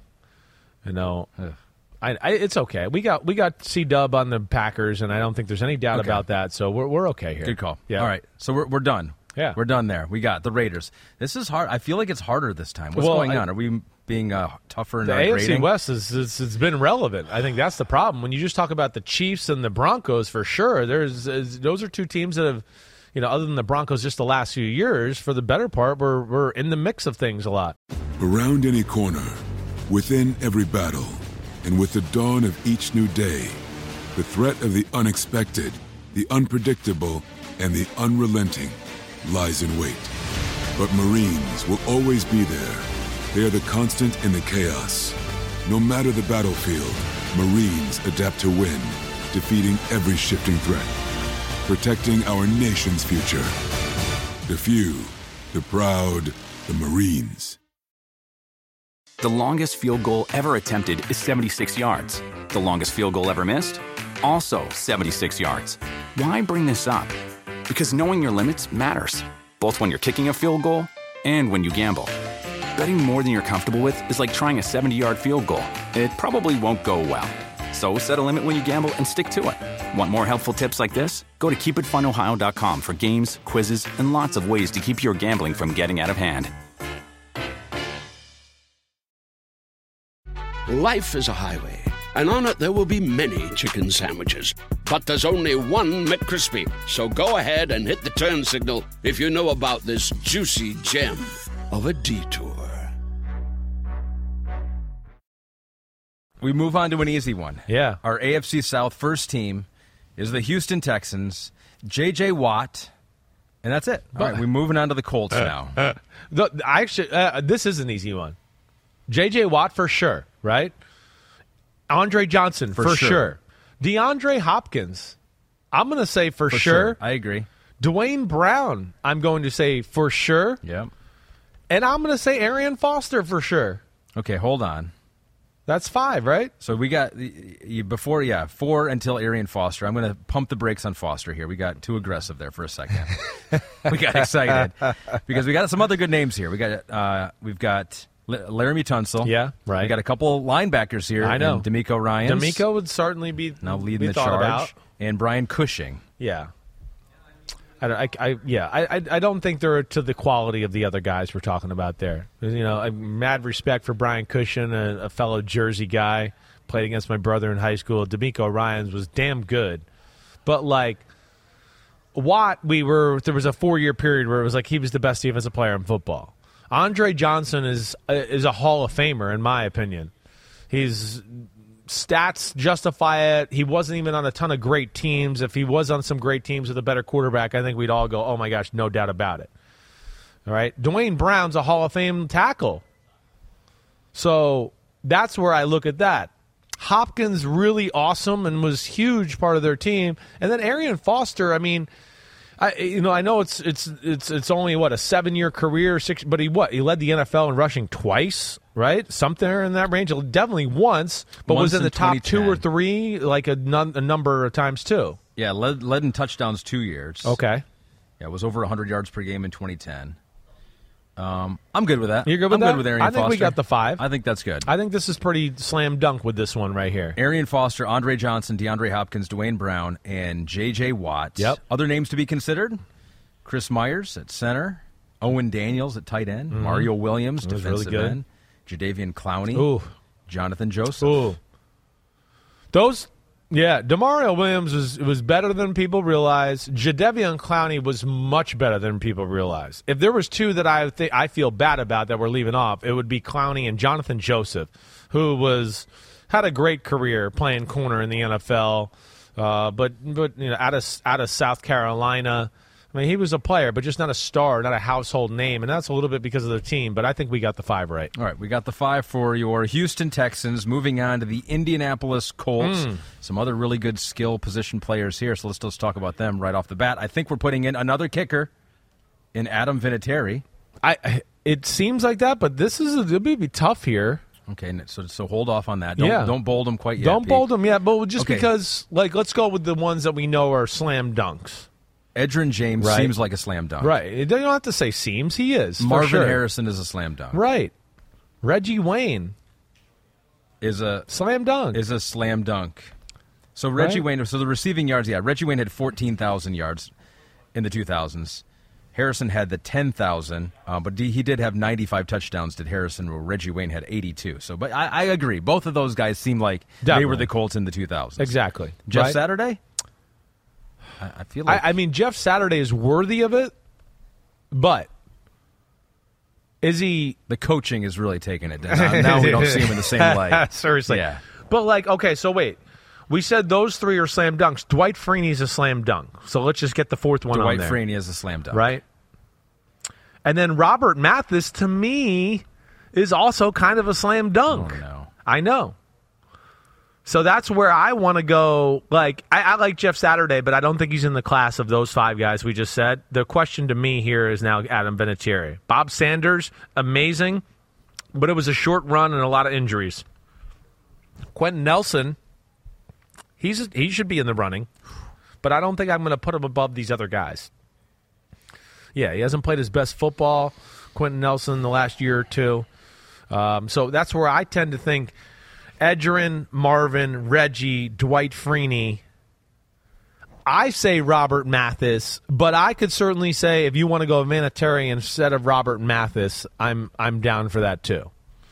It's okay. We got C-Dub on the Packers, and I don't think there's any doubt about that, so we're okay here. Good call. Yeah. All right, so we're done. Yeah. We're done there. We got the Raiders. This is hard. I feel like it's harder this time. What's going on? Are we being tougher in our AFC grading? West it's been relevant. I think that's the problem. When you just talk about the Chiefs and the Broncos, for sure, those are two teams that have, other than the Broncos just the last few years, for the better part, we're in the mix of things a lot. Around any corner, within every battle, and with the dawn of each new day, the threat of the unexpected, the unpredictable, and the unrelenting lies in wait. But Marines will always be there. They are the constant in the chaos. No matter the battlefield, Marines adapt to win, defeating every shifting threat, protecting our nation's future. The few, the proud, the Marines. The longest field goal ever attempted is 76 yards. The longest field goal ever missed? Also 76 yards. Why bring this up? Because knowing your limits matters, both when you're kicking a field goal and when you gamble. Betting more than you're comfortable with is like trying a 70-yard field goal. It probably won't go well. So set a limit when you gamble and stick to it. Want more helpful tips like this? Go to keepitfunohio.com for games, quizzes, and lots of ways to keep your gambling from getting out of hand. Life is a highway, and on it there will be many chicken sandwiches. But there's only one McCrispy. So go ahead and hit the turn signal if you know about this juicy gem of a detour. We move on to an easy one. Yeah. Our AFC South first team is the Houston Texans, J.J. Watt, and that's it. All right, we're moving on to the Colts now. This is an easy one. J.J. Watt for sure, right? Andre Johnson for sure. DeAndre Hopkins, I'm going to say for sure. I agree. Dwayne Brown, I'm going to say for sure. Yep. And I'm going to say Arian Foster for sure. Okay, hold on. That's 5, right? So we got 4 until Arian Foster. I'm going to pump the brakes on Foster here. We got too aggressive there for a second. We got excited because we got some other good names here. We've got Laramie Tunsil. Yeah, right. We got a couple lights here. I know. D'Amico Ryans. D'Amico would certainly be now leading the charge. About. And Brian Cushing. Yeah. I don't think they're to the quality of the other guys we're talking about there. You know, mad respect for Brian Cushing, a fellow Jersey guy, played against my brother in high school. D'Amico Ryans was damn good, but like Watt, there was a 4-year period where it was like he was the best defensive player in football. Andre Johnson is a Hall of Famer in my opinion. His stats justify it. He wasn't even on a ton of great teams. If he was on some great teams with a better quarterback, I think we'd all go, oh my gosh, no doubt about it. All right. Dwayne Brown's a Hall of Fame tackle. So that's where I look at that. Hopkins really awesome and was huge part of their team. And then Arian Foster, I mean, I know it's only a 7-year career, 6, but he led the NFL in rushing twice, right? Something in that range, definitely once, but was in the top 2 or 3 like a number of times too. Yeah, led in touchdowns 2 years. Okay. Yeah, it was over 100 yards per game in 2010. I'm good with that. You're good with that? I'm good with Arian Foster. I think we got the 5. I think that's good. I think this is pretty slam dunk with this one right here. Arian Foster, Andre Johnson, DeAndre Hopkins, Dwayne Brown, and J.J. Watt. Yep. Other names to be considered: Chris Myers at center, Owen Daniels at tight end, Mario Williams, defensive really end, Jadeveon Clowney, Ooh. Jonathan Joseph. Ooh. DeMario Williams was better than people realize. Jadeveon Clowney was much better than people realize. If there was 2 that I feel bad about that we're leaving off, it would be Clowney and Jonathan Joseph, who had a great career playing corner in the NFL, but you know, out of South Carolina. I mean, he was a player, but just not a star, not a household name, and that's a little bit because of the team, but I think we got the 5 right. All right, we got the 5 for your Houston Texans. Moving on to the Indianapolis Colts. Some other really good skill position players here, so let's just talk about them right off the bat. I think we're putting in another kicker in Adam Vinatieri. It seems like that, but it'll be tough here. Okay, so hold off on that. Don't bold them quite yet. Don't bold them yet, but just okay. because, let's go with the ones that we know are slam dunks. Edgerrin James seems like a slam dunk. Right. You don't have to say seems. He is. Marvin for sure. Harrison is a slam dunk. Right. Reggie Wayne is a slam dunk. So Reggie Wayne, so the receiving yards, Reggie Wayne had 14,000 yards in the 2000s. Harrison had the 10,000, but he did have 95 touchdowns, did Harrison, where Reggie Wayne had 82. So, but I agree. Both of those guys seem like they were the Colts in the 2000s. Exactly. Jeff Saturday? I feel like... I mean, Jeff Saturday is worthy of it, but is he... The coaching is really taking it down. Now we don't see him in the same light. Seriously. Yeah. But, okay, so wait. We said those three are slam dunks. Dwight Freeney's a slam dunk. So let's just get the fourth one on there. Dwight Freeney is a slam dunk. Right? And then Robert Mathis, to me, is also kind of a slam dunk. Oh, no. I know. So that's where I want to go. Like, I like Jeff Saturday, but I don't think he's in the class of those five guys we just said. The question to me here is now Adam Vinatieri. Bob Sanders, amazing, but it was a short run and a lot of injuries. Quentin Nelson, he should be in the running, but I don't think I'm going to put him above these other guys. Yeah, he hasn't played his best football, Quentin Nelson, the last year or two. So that's where I tend to think Edgerrin, Marvin, Reggie, Dwight Freeney. I say Robert Mathis, but I could certainly say if you want to go Vinatieri instead of Robert Mathis, I'm down for that too.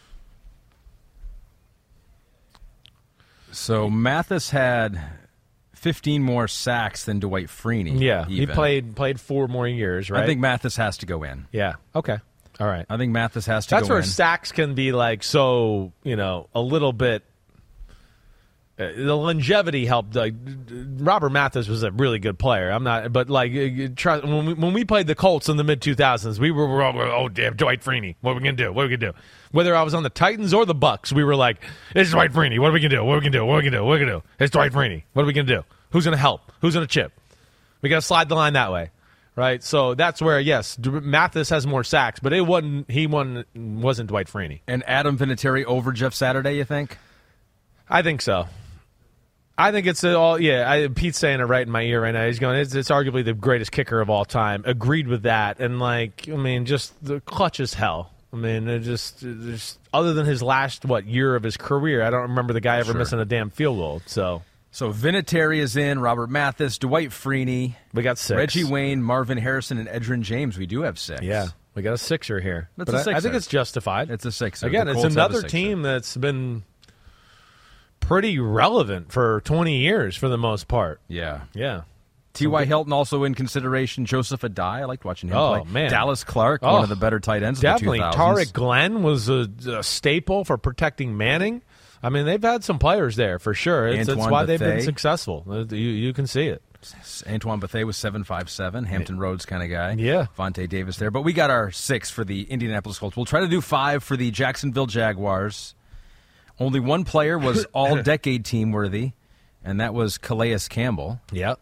So Mathis had 15 more sacks than Dwight Freeney. Yeah, even. he played 4 more years, right? I think Mathis has to go in. Yeah, okay. All right. I think Mathis has to go in. That's where sacks can be like so, a little bit. The longevity helped. Robert Mathis was a really good player. I'm not, but when we played the Colts in the mid 2000s, we were all, oh damn, Dwight Freeney. What are we gonna do? What are we gonna do? Whether I was on the Titans or the Bucks, we were like, it's Dwight Freeney. What are we gonna do? What are we gonna do? What are we gonna do? What are we gonna do? It's Dwight Freeney. What are we gonna do? Who's gonna help? Who's gonna chip? We gotta slide the line that way. Right, so that's where Mathis has more sacks, but wasn't Dwight Freeney. And Adam Vinatieri over Jeff Saturday, you think? I think so. I think it's all Pete's saying it right in my ear right now. He's going, it's arguably the greatest kicker of all time. Agreed with that, and just the clutch as hell. Just other than his last year of his career, I don't remember the guy ever missing a damn field goal. So Vinatieri is in, Robert Mathis, Dwight Freeney. We got 6. Reggie Wayne, Marvin Harrison, and Edgerrin James. We do have 6. Yeah, we got a 6er here. That's a 6er. I think it's justified. It's a 6er. Again, it's another team that's been pretty relevant for 20 years for the most part. Yeah. Yeah. T.Y. Hilton also in consideration. Joseph Adai, I liked watching him play. Man. Dallas Clark, one of the better tight ends definitely. of the 2000s. Tarek Glenn was a staple for protecting Manning. They've had some players there for sure. That's why they've been successful. You can see it. Antoine Bethea was 7'5", Hampton Roads kind of guy. Yeah. Vontae Davis there. But we got our 6 for the Indianapolis Colts. We'll try to do 5 for the Jacksonville Jaguars. Only one player was all-decade team worthy, and that was Calais Campbell. Yep.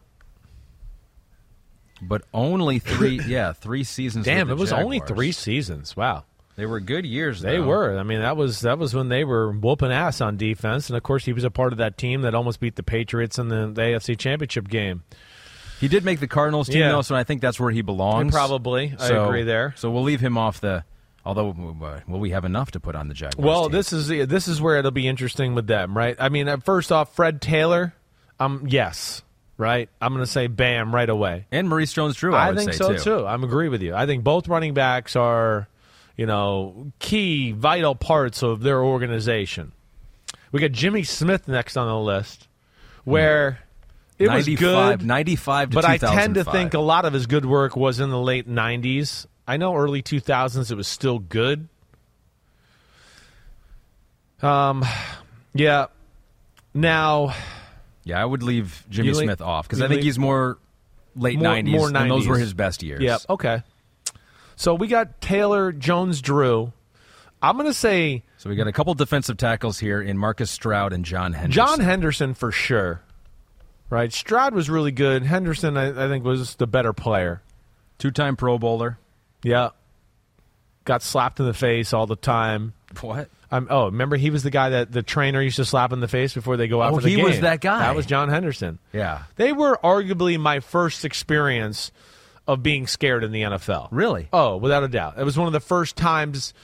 But only 3 seasons. Damn, with it was Jaguars. only 3 seasons. Wow. They were good years, though. They were. That was when they were whooping ass on defense. And, of course, he was a part of that team that almost beat the Patriots in the AFC Championship game. He did make the Cardinals team, though, so I think that's where he belongs. Probably. I agree there. So we'll leave him off the – although, will we have enough to put on the Jaguars Well, team? this is where it'll be interesting with them, right? First off, Fred Taylor, yes, right? I'm going to say bam right away. And Maurice Jones-Drew, I would think say, so, too. I agree with you. I think both running backs are – key, vital parts of their organization. We got Jimmy Smith next on the list, where it was good. 95 to but 2005. I tend to think a lot of his good work was in the late 90s. I know early 2000s it was still good. Yeah. Now. Yeah, I would leave Jimmy Smith off because I think he's more late 90s, more 90s, and those were his best years. Yeah, okay. So we got Taylor, Jones, Drew. I'm going to say... So we got a couple defensive tackles here in Marcus Stroud and John Henderson. John Henderson for sure. Right? Stroud was really good. Henderson, I think, was the better player. 2-time Pro Bowler. Yeah. Got slapped in the face all the time. What? Remember he was the guy that the trainer used to slap in the face before they go out for the game? He was that guy. That was John Henderson. Yeah. They were arguably my first experience of being scared in the NFL. Really? Oh, without a doubt. It was one of the first times,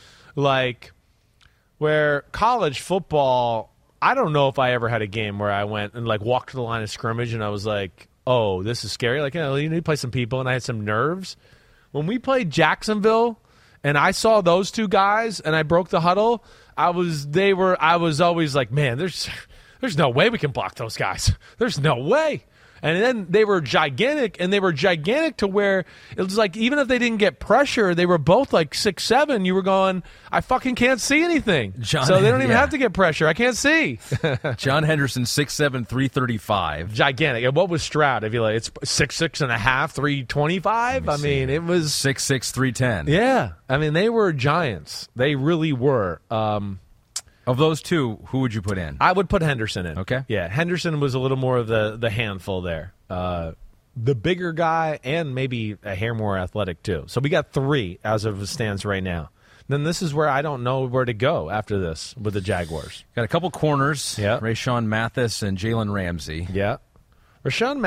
where college football, I don't know if I ever had a game where I went and, walked to the line of scrimmage and I was like, oh, this is scary. You need to play some people, and I had some nerves. When we played Jacksonville and I saw those two guys and I broke the huddle, I was always like, man, there's no way we can block those guys. There's no way. And then they were gigantic, and they were gigantic to where it was like even if they didn't get pressure, they were both like 6'7". You were going, I fucking can't see anything. So they don't even have to get pressure. I can't see. John Henderson, 6'7", 335. Gigantic. And what was Stroud? If you like, it's 6'6" and a half, 325. I mean, it was 6'6", 310. Yeah. I mean, they were giants. They really were. Of those two, who would you put in? I would put Henderson in. Okay. Yeah, Henderson was a little more of the handful there. The bigger guy and maybe a hair more athletic too. So we got 3 as of it stands right now. Then this is where I don't know where to go after this with the Jaguars. Got a couple corners. Yeah. Rashawn Mathis and Jalen Ramsey. Yeah. Rashean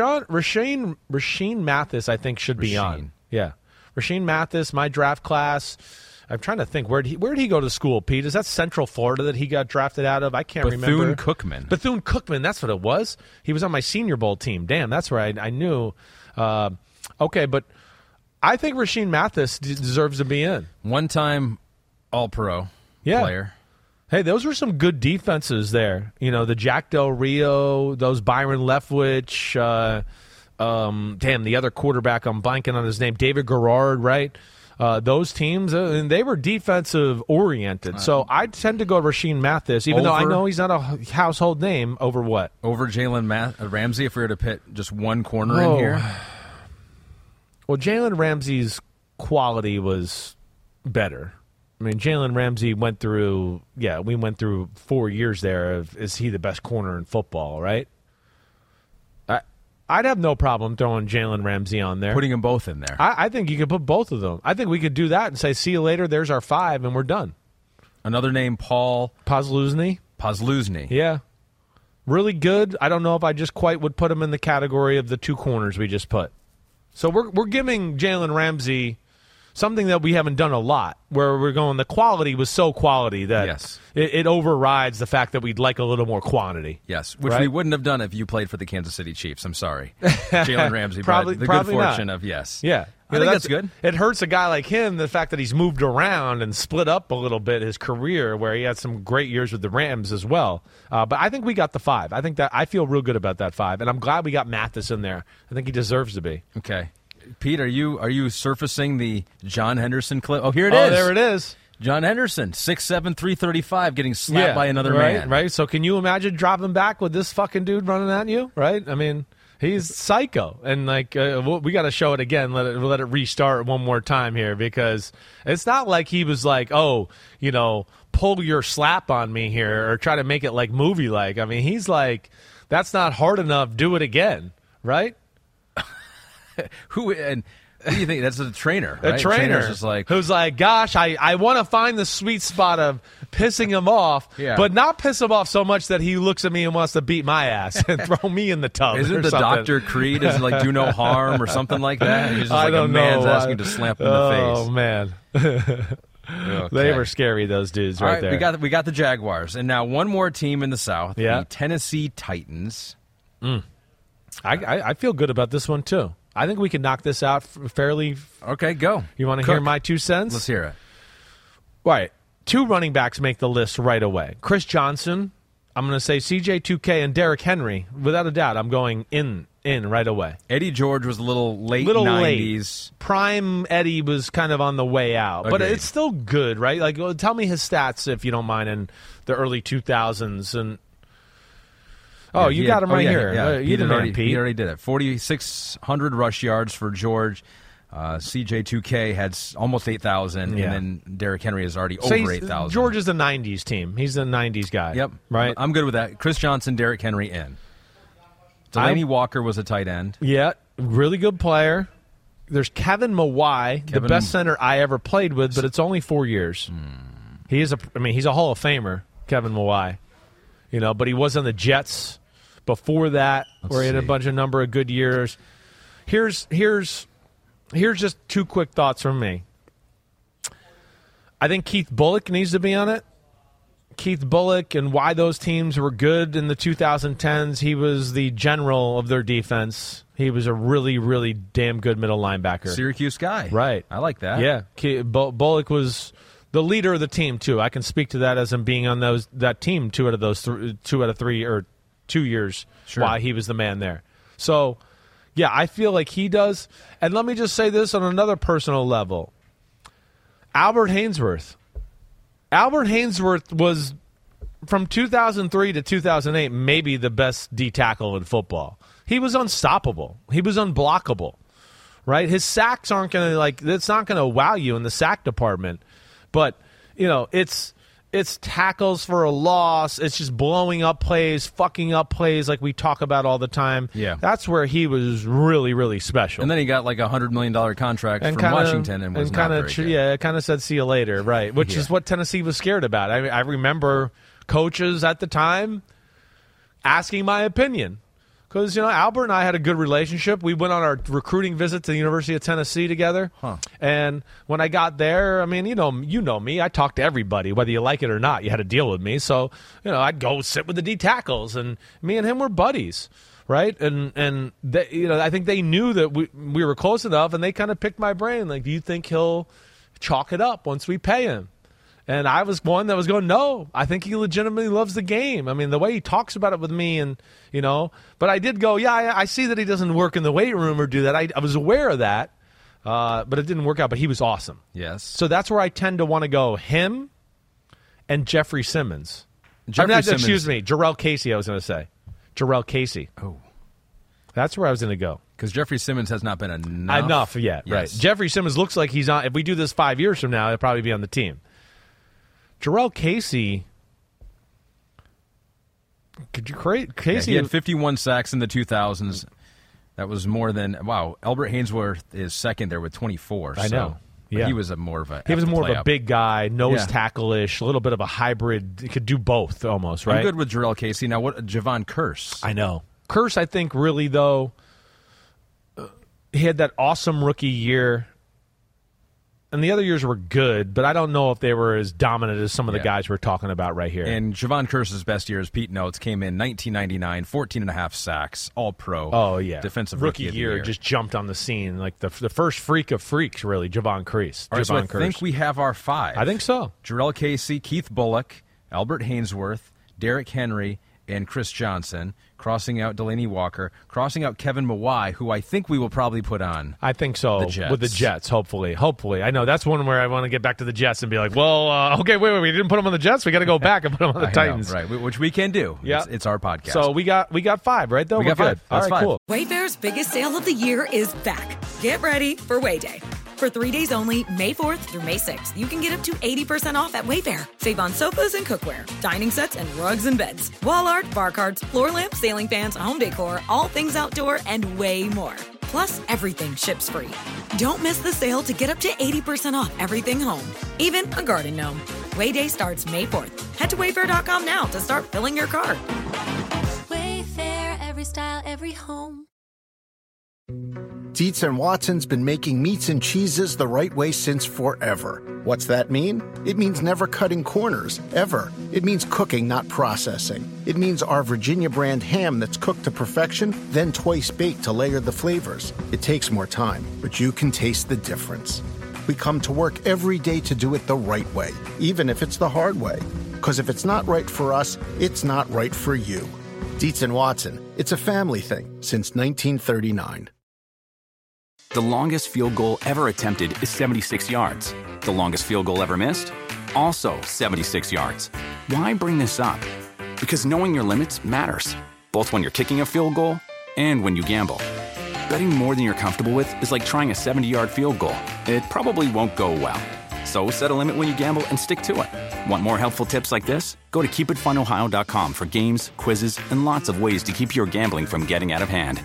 Mathis, I think, should be on. Yeah. Rashean Mathis, my draft class. I'm trying to think, where'd he go to school, Pete? Is that Central Florida that he got drafted out of? I can't remember. Bethune-Cookman, that's what it was. He was on my Senior Bowl team. Damn, that's where I knew. Okay, but I think Rashean Mathis deserves to be in. One-time All-Pro player. Hey, those were some good defenses there. You know, the Jack Del Rio, those Byron Leftwich, the other quarterback, I'm blanking on his name, David Garrard, right? Those teams, and they were defensive-oriented. So I tend to go Rashean Mathis, even though I know he's not a household name, over what? Over Jalen Ramsey, if we were to pit just one corner in here? Well, Jalen Ramsey's quality was better. I mean, Jalen Ramsey we went through 4 years there of, is he the best corner in football, right? I'd have no problem throwing Jalen Ramsey on there. Putting them both in there. I think you could put both of them. I think we could do that and say, see you later, there's our 5, and we're done. Another name, Paul Posluszny. Yeah. Really good. I don't know if I just quite would put him in the category of the 2 corners we just put. So we're giving Jalen Ramsey something that we haven't done a lot, where we're going, the quality was so quality that it overrides the fact that we'd like a little more quantity. Yes, which we wouldn't have done if you played for the Kansas City Chiefs. I'm sorry. Jalen Ramsey, probably the good fortune not. of yes. Yeah. I think that's good. It hurts a guy like him, the fact that he's moved around and split up a little bit his career, where he had some great years with the Rams as well. But I think we got the 5. I think that I feel real good about that 5, and I'm glad we got Mathis in there. I think he deserves to be. Okay. Pete, are you surfacing the John Henderson clip? Oh, here it is. Oh, there it is. John Henderson, 6'7", 335, getting slapped by another man. Right. So can you imagine dropping back with this fucking dude running at you? Right. I mean, he's psycho, and like we got to show it again. Let it restart one more time here, because it's not like he was like, oh, you know, pull your slap on me here or try to make it like movie like. I mean, he's like, that's not hard enough. Do it again. Right. Who do you think? That's a trainer, right? A trainer just like, who's like, gosh, I want to find the sweet spot of pissing him off, but not piss him off so much that he looks at me and wants to beat my ass and throw me in the tub. Isn't the Dr. Creed, is it like do no harm or something like that? He's just like a man's asking to slap him in the face. Oh, man. Okay. They were scary, those dudes right there. We got the Jaguars. And now one more team in the South, the Tennessee Titans. I feel good about this one, too. I think we can knock this out fairly. Okay, go. You want to hear my 2 cents? Let's hear it. Right. 2 running backs make the list right away. Chris Johnson, I'm going to say CJ2K, and Derrick Henry. Without a doubt, I'm going in right away. Eddie George was a little late 90s. Prime Eddie was kind of on the way out. Agreed. But it's still good, right? Like, tell me his stats, if you don't mind, in the early 2000s. And you got him right here. Yeah. You didn't already, Pete. He already did it. 4,600 rush yards for George. CJ2K had almost 8,000, and then Derrick Henry is already over 8,000. George is a 90s team. He's a 90s guy. Yep. Right? I'm good with that. Chris Johnson, Derrick Henry in. Delaney Walker was a tight end. Yeah, really good player. There's Kevin Mawai, the best center I ever played with, but it's only 4 years. He's a Hall of Famer, Kevin Mawai. You know, but he was on the Jets before that, where he had a number of good years. Here's just 2 quick thoughts from me. I think Keith Bullock needs to be on it. Keith Bullock, and why those teams were good in the 2010s. He was the general of their defense. He was a really, really damn good middle linebacker. Syracuse guy. Right. I like that. Yeah. Bullock was the leader of the team too. I can speak to that as him being on that team 2 out of 3 or 2 years. Sure. Why he was the man there. So, yeah, I feel like he does. And let me just say this on another personal level. Albert Hainsworth. Albert Hainsworth was, from 2003 to 2008, maybe the best D tackle in football. He was unstoppable. He was unblockable, right? His sacks aren't going to, it's not going to wow you in the sack department. But, it's tackles for a loss. It's just blowing up plays, fucking up plays like we talk about all the time. Yeah. That's where he was really, really special. And then he got like $100 million contract from Washington and was not very good. Yeah, it kind of said see you later, right, which is what Tennessee was scared about. I remember coaches at the time asking my opinion. Because, Albert and I had a good relationship. We went on our recruiting visit to the University of Tennessee together. Huh. And when I got there, I mean, you know me. I talked to everybody, whether you like it or not. You had to deal with me. So, I'd go sit with the D tackles, and me and him were buddies, right? And they, I think they knew that we were close enough, and they kind of picked my brain. Like, do you think he'll chalk it up once we pay him? And I was one that was going, no, I think he legitimately loves the game. I mean, the way he talks about it with me but I did go, yeah, I see that he doesn't work in the weight room or do that. I was aware of that, but it didn't work out. But he was awesome. Yes. So that's where I tend to want to go, him and Jeffrey Simmons. Excuse me, Jarrell Casey, I was going to say. Jarrell Casey. Oh. That's where I was going to go. Because Jeffrey Simmons has not been enough. Enough yet, yes. Right. Jeffrey Simmons looks like he's on. If we do this 5 years from now, he'll probably be on the team. Jarrell Casey, could you create Casey? He had 51 sacks in the 2000s. That was more than Albert Hainsworth is second there with 24. I know. Yeah, he was more of a big guy, nose tackle-ish, a little bit of a hybrid. He could do both almost, right? I'm good with Jarrell Casey. Now, what Javon Curse? I know. Curse, I think, really though, he had that awesome rookie year. And the other years were good, but I don't know if they were as dominant as some of the guys we're talking about right here. And Javon Curse's best year, as Pete notes, came in 1999, 14.5 sacks, all-pro. Oh, yeah. Defensive rookie of the year. Just jumped on the scene. Like the first freak of freaks, really, Javon Curse. All right, so I think we have our 5. I think so. Jarrell Casey, Keith Bullock, Albert Hainsworth, Derrick Henry, and Chris Johnson, crossing out Delaney Walker, crossing out Kevin Mawai, who I think we will probably put on. I think so. The Jets. With the Jets, hopefully. I know that's one where I want to get back to the Jets and be like, well, okay, wait, we didn't put them on the Jets. We got to go back and put them on the Titans. Right, which we can do. Yeah. It's our podcast. So we got 5, right, though? We got 5. That's All right, 5. cool. Wayfair's biggest sale of the year is back. Get ready for Way Day. For 3 days only, May 4th through May 6th, you can get up to 80% off at Wayfair. Save on sofas and cookware, dining sets and rugs and beds, wall art, bar cards, floor lamps, ceiling fans, home decor, all things outdoor, and way more. Plus, everything ships free. Don't miss the sale to get up to 80% off everything home, even a garden gnome. Way Day starts May 4th. Head to wayfair.com now to start filling your cart. Wayfair, every style, every home. Dietz & Watson's been making meats and cheeses the right way since forever. What's that mean? It means never cutting corners, ever. It means cooking, not processing. It means our Virginia brand ham that's cooked to perfection, then twice baked to layer the flavors. It takes more time, but you can taste the difference. We come to work every day to do it the right way, even if it's the hard way. Because if it's not right for us, it's not right for you. Dietz & Watson, it's a family thing since 1939. The longest field goal ever attempted is 76 yards. The longest field goal ever missed? Also 76 yards. Why bring this up? Because knowing your limits matters, both when you're kicking a field goal and when you gamble. Betting more than you're comfortable with is like trying a 70-yard field goal. It probably won't go well. So set a limit when you gamble and stick to it. Want more helpful tips like this? Go to keepitfunohio.com for games, quizzes, and lots of ways to keep your gambling from getting out of hand.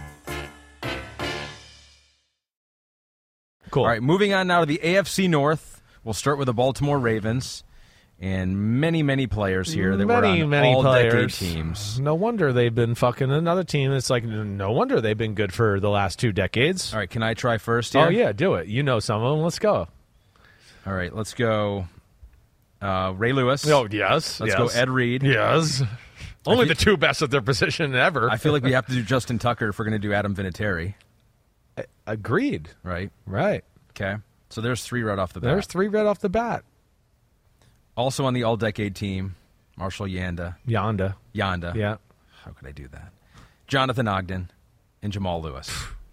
Cool. All right, moving on now to the AFC North. We'll start with the Baltimore Ravens. And many, many players here that were on all-decade teams. No wonder they've been fucking another team. It's like, no wonder they've been good for the last 2 decades. All right, can I try first here? Oh, yeah, do it. You know some of them. Let's go. All right, let's go Ray Lewis. Oh, yes. Let's go Ed Reed. Yes. Only the 2 best at their position ever. I feel like we have to do Justin Tucker if we're going to do Adam Vinatieri. Agreed. Right. Right. Okay. So there's 3 right off the bat. There's 3 right off the bat. Also on the all-decade team, Marshall Yanda. Yanda. Yeah. How could I do that? Jonathan Ogden and Jamal Lewis.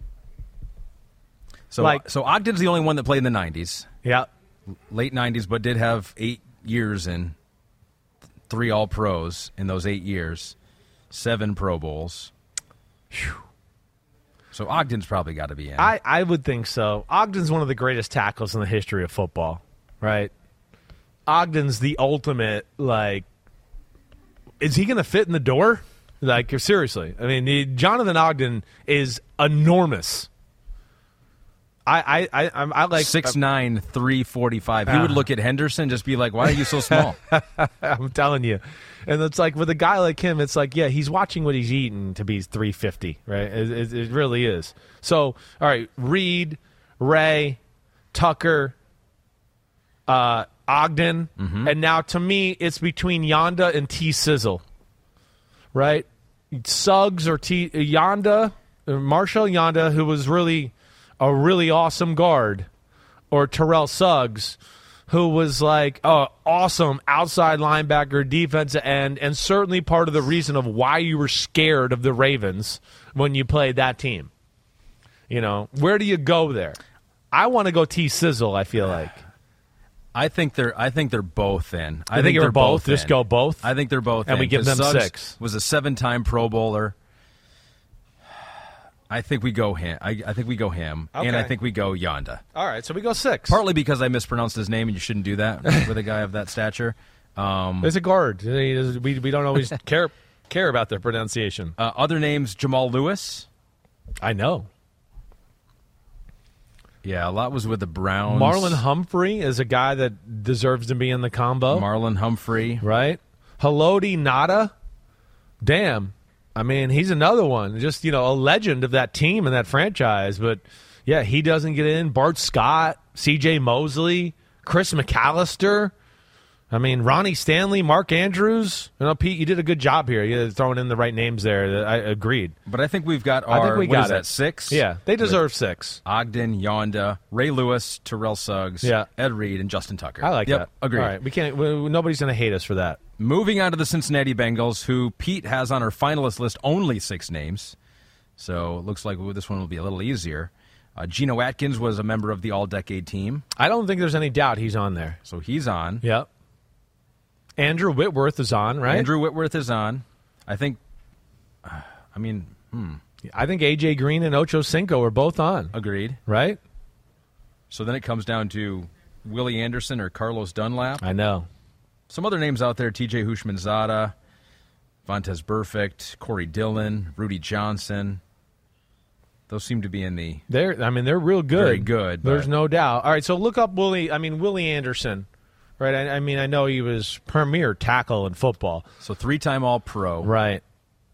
So Ogden's the only one that played in the 90s. Yeah. Late 90s, but did have 8 years in 3 All-Pros in those 8 years, 7 Pro Bowls. Whew. So Ogden's probably got to be in. I would think so. Ogden's one of the greatest tackles in the history of football, right? Ogden's the ultimate, is he going to fit in the door? Seriously. I mean, Jonathan Ogden is enormous. I like 6'9", 345. He would look at Henderson, just be like, "Why are you so small?" I'm telling you, and it's like with a guy like him, it's like, yeah, he's watching what he's eating to be 350, right? It really is. So, all right, Reed, Ray, Tucker, Ogden, and now to me, it's between Yanda and T. Sizzle, right? Suggs or Yanda, Marshall Yanda, who was really a really awesome guard, or Terrell Suggs, who was like an awesome outside linebacker, defensive end, and certainly part of the reason of why you were scared of the Ravens when you played that team. Where do you go there? I want to go T. Sizzle, I feel like. I think they're both in. I think they're both. Just go both. I think they're both, and we give them Suggs 6. Was a 7-time Pro Bowler. I think we go him. I think we go him, okay. And I think we go Yanda. All right, so we go 6. Partly because I mispronounced his name, and you shouldn't do that with a guy of that stature. It's a guard. We don't always care about their pronunciation. Other names: Jamal Lewis. I know. Yeah, a lot was with the Browns. Marlon Humphrey is a guy that deserves to be in the combo. Marlon Humphrey, right? Haloti Ngata. Damn. I mean, he's another one, just, a legend of that team and that franchise. But, yeah, he doesn't get in. Bart Scott, C.J. Mosley, Chris McAllister. I mean, Ronnie Stanley, Mark Andrews. Pete, you did a good job here. You're throwing in the right names there. I agreed. But I think we've got our, we got that, 6? Yeah, they deserve 6. Ogden, Yanda, Ray Lewis, Terrell Suggs, Ed Reed, and Justin Tucker. I like that. Agreed. All right, nobody's going to hate us for that. Moving on to the Cincinnati Bengals, who Pete has on our finalist list only 6 names. So it looks like this one will be a little easier. Geno Atkins was a member of the All-Decade team. I don't think there's any doubt he's on there. So he's on. Yep. Andrew Whitworth is on, right? Andrew Whitworth is on. I think, I think A.J. Green and Ocho Cinco are both on. Agreed. Right? So then it comes down to Willie Anderson or Carlos Dunlap. I know. Some other names out there: T.J. Hushmanzada, Vontaze Burfict, Corey Dillon, Rudy Johnson. Those seem to be in the... They're real good. Very good. There's no doubt. All right, so look up Willie Anderson. Right, I know he was premier tackle in football. So 3-time All-Pro. Right.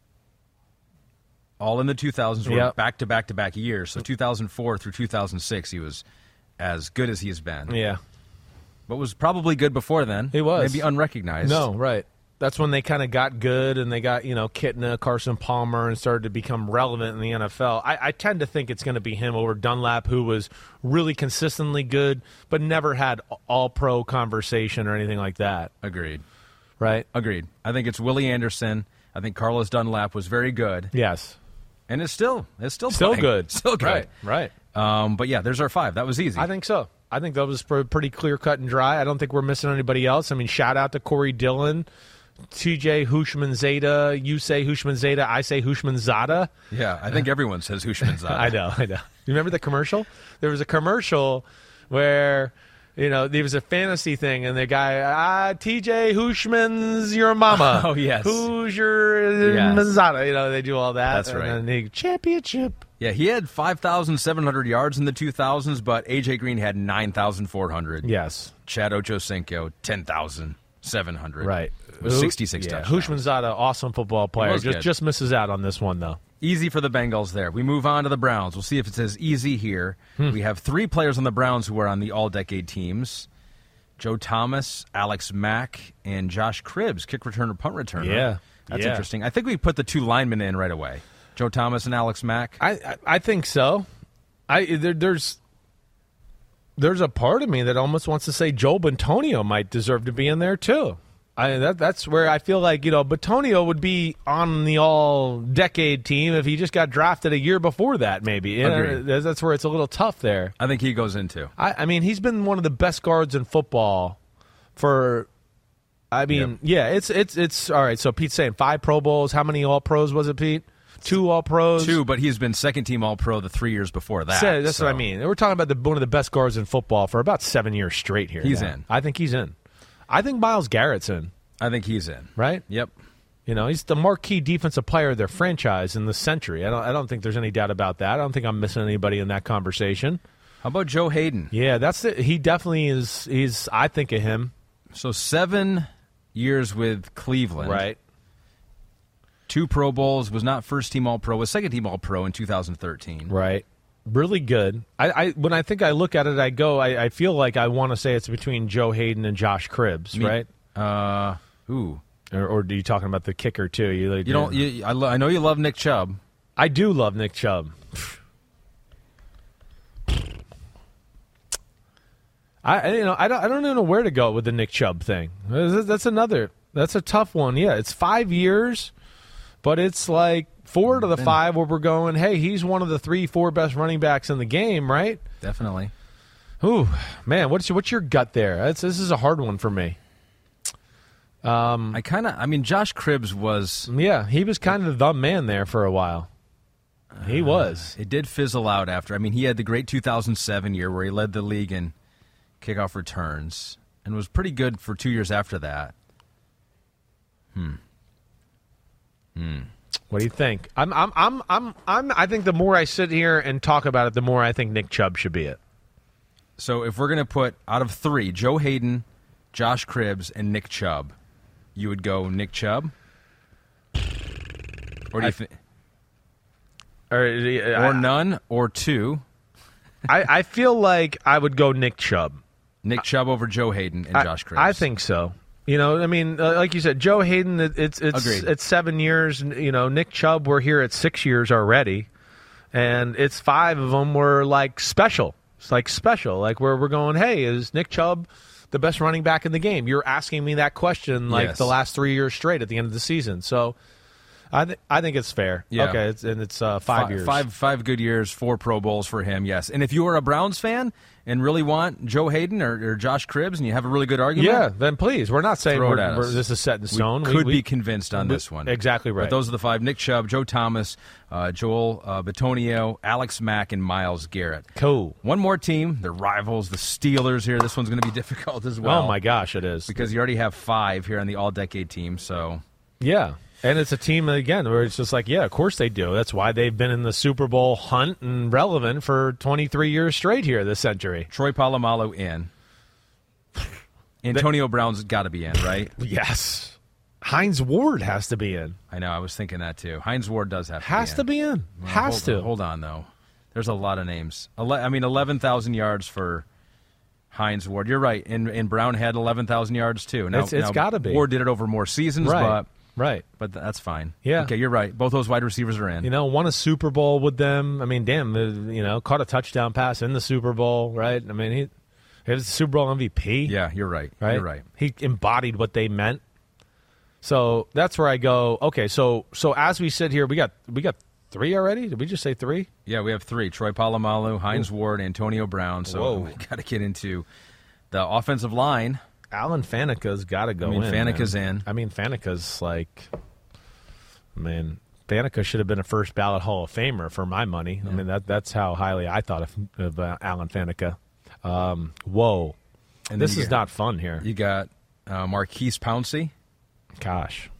All in the 2000s were back-to-back-to-back years. So 2004 through 2006, he was as good as he's been. Yeah. But was probably good before then. He was. Maybe unrecognized. No, right. That's when they kind of got good, and they got, Kitna, Carson Palmer, and started to become relevant in the NFL. I tend to think it's going to be him over Dunlap, who was really consistently good, but never had all-pro conversation or anything like that. Agreed. Right? Agreed. I think it's Willie Anderson. I think Carlos Dunlap was very good. Yes. And it's still good. Still good. Right. But yeah, there's our 5. That was easy. I think so. I think that was pretty clear, cut, and dry. I don't think we're missing anybody else. I mean, shout out to Corey Dillon, T.J. Hushmanzada. You say Hushmanzada, I say Hushmanzada. Yeah, I think everyone says Hushmanzada. I know. You remember the commercial? There was a commercial where, there was a fantasy thing, and the guy, T.J. Hushman's your mama. Oh, yes. Who's your Manzada? They do all that. That's right. And then championship. Yeah, he had 5,700 yards in the 2000s, but A.J. Green had 9,400. Yes. Chad Ochocinco, 10,700. Right. With 66 touchdowns. Hushmanzada, awesome football player. Just misses out on this one, though. Easy for the Bengals there. We move on to the Browns. We'll see if it's as easy here. We have 3 players on the Browns who are on the all-decade teams. Joe Thomas, Alex Mack, and Josh Cribbs, kick returner, punt returner. Yeah. That's interesting. I think we put the 2 linemen in right away. Joe Thomas and Alex Mack. I think so. There's there's a part of me that almost wants to say Joel Bitonio might deserve to be in there too. That's where I feel like, Bitonio would be on the all-decade team if he just got drafted a year before that, maybe. That's where it's a little tough there. I think he goes into. I mean, he's been one of the best guards in football for. I mean, it's all right. So Pete's saying 5 Pro Bowls. How many All-Pros was it, Pete? 2 All-Pros? 2, but he's been second-team All-Pro the 3 years before that. That's what I mean. We're talking about one of the best guards in football for about 7 years straight here. He's in. I think he's in. I think Myles Garrett's in. I think he's in. Right? Yep. He's the marquee defensive player of their franchise in the century. I don't think there's any doubt about that. I don't think I'm missing anybody in that conversation. How about Joe Hayden? Yeah, he definitely is. I think of him. So 7 years with Cleveland. Right. 2 Pro Bowls, was not first-team All-Pro, was second-team All-Pro in 2013. Right. Really good. When I think I look at it, I feel like I want to say it's between Joe Hayden and Josh Cribbs, right? Ooh. Or are you talking about the kicker, too? I know you love Nick Chubb. I do love Nick Chubb. I don't know where to go with the Nick Chubb thing. That's a tough one. Yeah, it's 5 years, but it's like 4 to the 5 where we're going, hey, he's one of the 3-4 best running backs in the game, right? Definitely. Ooh, man, what's your gut there? This is a hard one for me. Josh Cribbs was... Yeah, he was kind of the man there for a while. He was. It did fizzle out after. I mean, he had the great 2007 year where he led the league in kickoff returns and was pretty good for 2 years after that. What do you think? I think the more I sit here and talk about it, the more I think Nick Chubb should be it. So if we're going to put out of 3, Joe Hayden, Josh Cribbs, and Nick Chubb, you would go Nick Chubb? Or do you think? Or none, or 2? I feel like I would go Nick Chubb. Nick Chubb over Joe Hayden and Josh Cribbs. I think so. Like you said, Joe Hayden, it's 7 years. Nick Chubb, we're here at 6 years already, and it's 5 of them were like special. It's like special, like where we're going, hey, is Nick Chubb the best running back in the game? You're asking me that question like the last 3 years straight at the end of the season. So I think it's fair. Yeah. Okay, it's 5 years. Five good years, 4 Pro Bowls for him, yes. And if you are a Browns fan and really want Joe Hayden or Josh Cribbs and you have a really good argument, then please. We're not saying this is set in stone. We could be convinced on this one. Exactly right. But those are the 5: Nick Chubb, Joe Thomas, Joel Bitonio, Alex Mack, and Myles Garrett. Cool. One more team, their rivals, the Steelers here. This one's going to be difficult as well. Oh, my gosh, it is. Because you already have 5 here on the all-decade team, so... Yeah. And it's a team, again, where it's just like, yeah, of course they do. That's why they've been in the Super Bowl hunt and relevant for 23 years straight here this century. Troy Polamalu in. Antonio Brown's got to be in, right? Yes. Hines Ward has to be in. I know. I was thinking that, too. Hines Ward does have to has be in. Has to. Hold on, though. There's a lot of names. 11,000 yards for Hines Ward. You're right. And Brown had 11,000 yards, too. Now, it's got to be. Ward did it over more seasons, right. Right. But that's fine. Yeah. Okay, you're right. Both those wide receivers are in. Won a Super Bowl with them. I mean, damn, caught a touchdown pass in the Super Bowl, right? I mean, he was the Super Bowl MVP. Yeah, you're right. You're right. He embodied what they meant. So that's where I go, okay, so as we sit here, we got 3 already? Did we just say 3? Yeah, we have 3. Troy Polamalu, Hines Ward, Antonio Brown. So we got to get into the offensive line. Alan Faneca's got to go in. Faneca's in. Faneca's Faneca should have been a first ballot Hall of Famer for my money. Yeah. I mean, that's how highly I thought of Alan Faneca. Whoa. And this is not fun here. You got Marquise Pouncey. Gosh.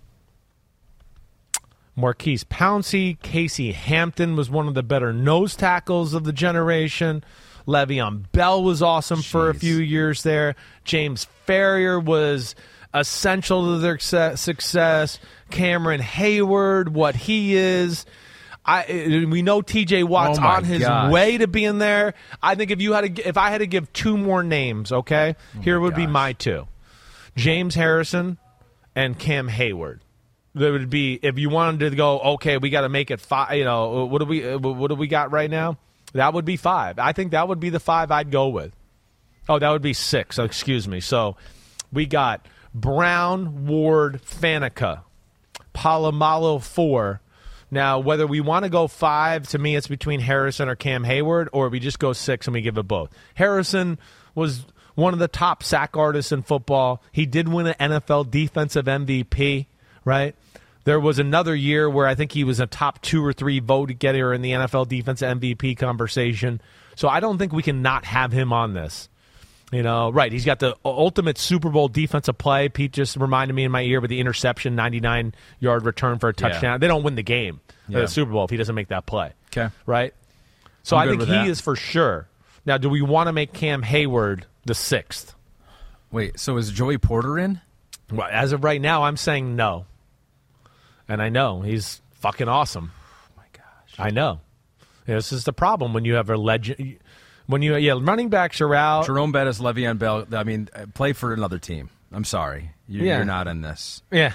Marquise Pouncey. Casey Hampton was one of the better nose tackles of the generation. Le'Veon Bell was awesome for a few years there. James Farrior was essential to their success. Cameron Hayward, what he is. We know T.J. Watt's on his way to being there. I think if I had to give 2 more names, okay, here would be my 2. James Harrison and Cam Hayward. That would be, if you wanted to go, okay, we got to make it 5. What do we got right now? That would be 5. I think that would be the 5 I'd go with. Oh, that would be 6. Excuse me. So we got Brown, Ward, Faneca, Polamalu 4. Now, whether we want to go 5, to me it's between Harrison or Cam Hayward, or we just go 6 and we give it both. Harrison was one of the top sack artists in football. He did win an NFL defensive MVP, right? There was another year where I think he was a top 2 or 3 vote getter in the NFL defensive MVP conversation. So I don't think we can not have him on this. You know, right, he's got the ultimate Super Bowl defensive play. Pete just reminded me in my ear with the interception, 99-yard return for a touchdown. Yeah. They don't win the game at the Super Bowl if he doesn't make that play. Okay. Right? So I think he is for sure. Now, do we want to make Cam Hayward the 6th? Wait, so is Joey Porter in? Well, as of right now, I'm saying no. And I know. He's fucking awesome. Oh, my gosh. I know. You know, this is the problem when you have a legend. When running backs are out. Jerome Bettis, Le'Veon Bell, I mean, play for another team. I'm sorry. You're not in this. Yeah.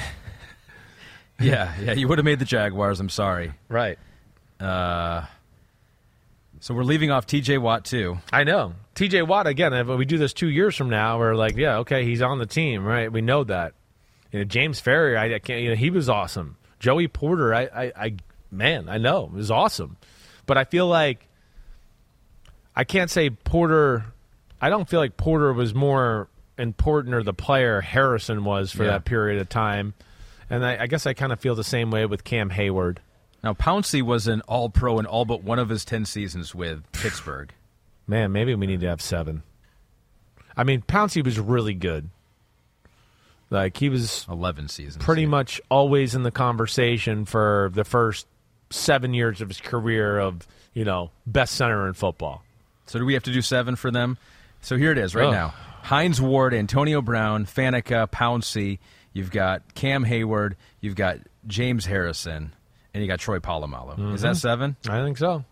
Yeah, you would have made the Jaguars. I'm sorry. Right. So we're leaving off T.J. Watt, too. I know. T.J. Watt, again, if we do this 2 years from now, we're like, yeah, okay, he's on the team, right? We know that. You know, James Ferrier, I can't. You know, he was awesome. Joey Porter, I know, it was awesome. But I feel like I can't say Porter. I don't feel like Porter was more important or the player Harrison was for that period of time. And I guess I kind of feel the same way with Cam Hayward. Now, Pouncey was an all-pro in all but one of his 10 seasons with Pittsburgh. Man, maybe we need to have 7. I mean, Pouncey was really good. Like, he was 11 seasons. Pretty much always in the conversation for the first 7 years of his career of, you know, best center in football. So do we have to do 7 for them? So here it is right now. Hines Ward, Antonio Brown, Faneca, Pouncey. You've got Cam Hayward. You've got James Harrison. And you got Troy Polamalu. Mm-hmm. Is that 7? I think so.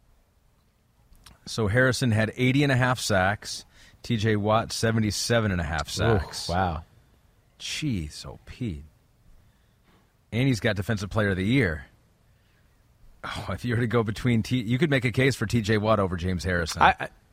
So Harrison had 80.5 sacks. T.J. Watt, 77.5 sacks. Ooh, wow. Jeez, Pete. And he's got Defensive Player of the Year. Oh, if you were to go between you could make a case for T.J. Watt over James Harrison.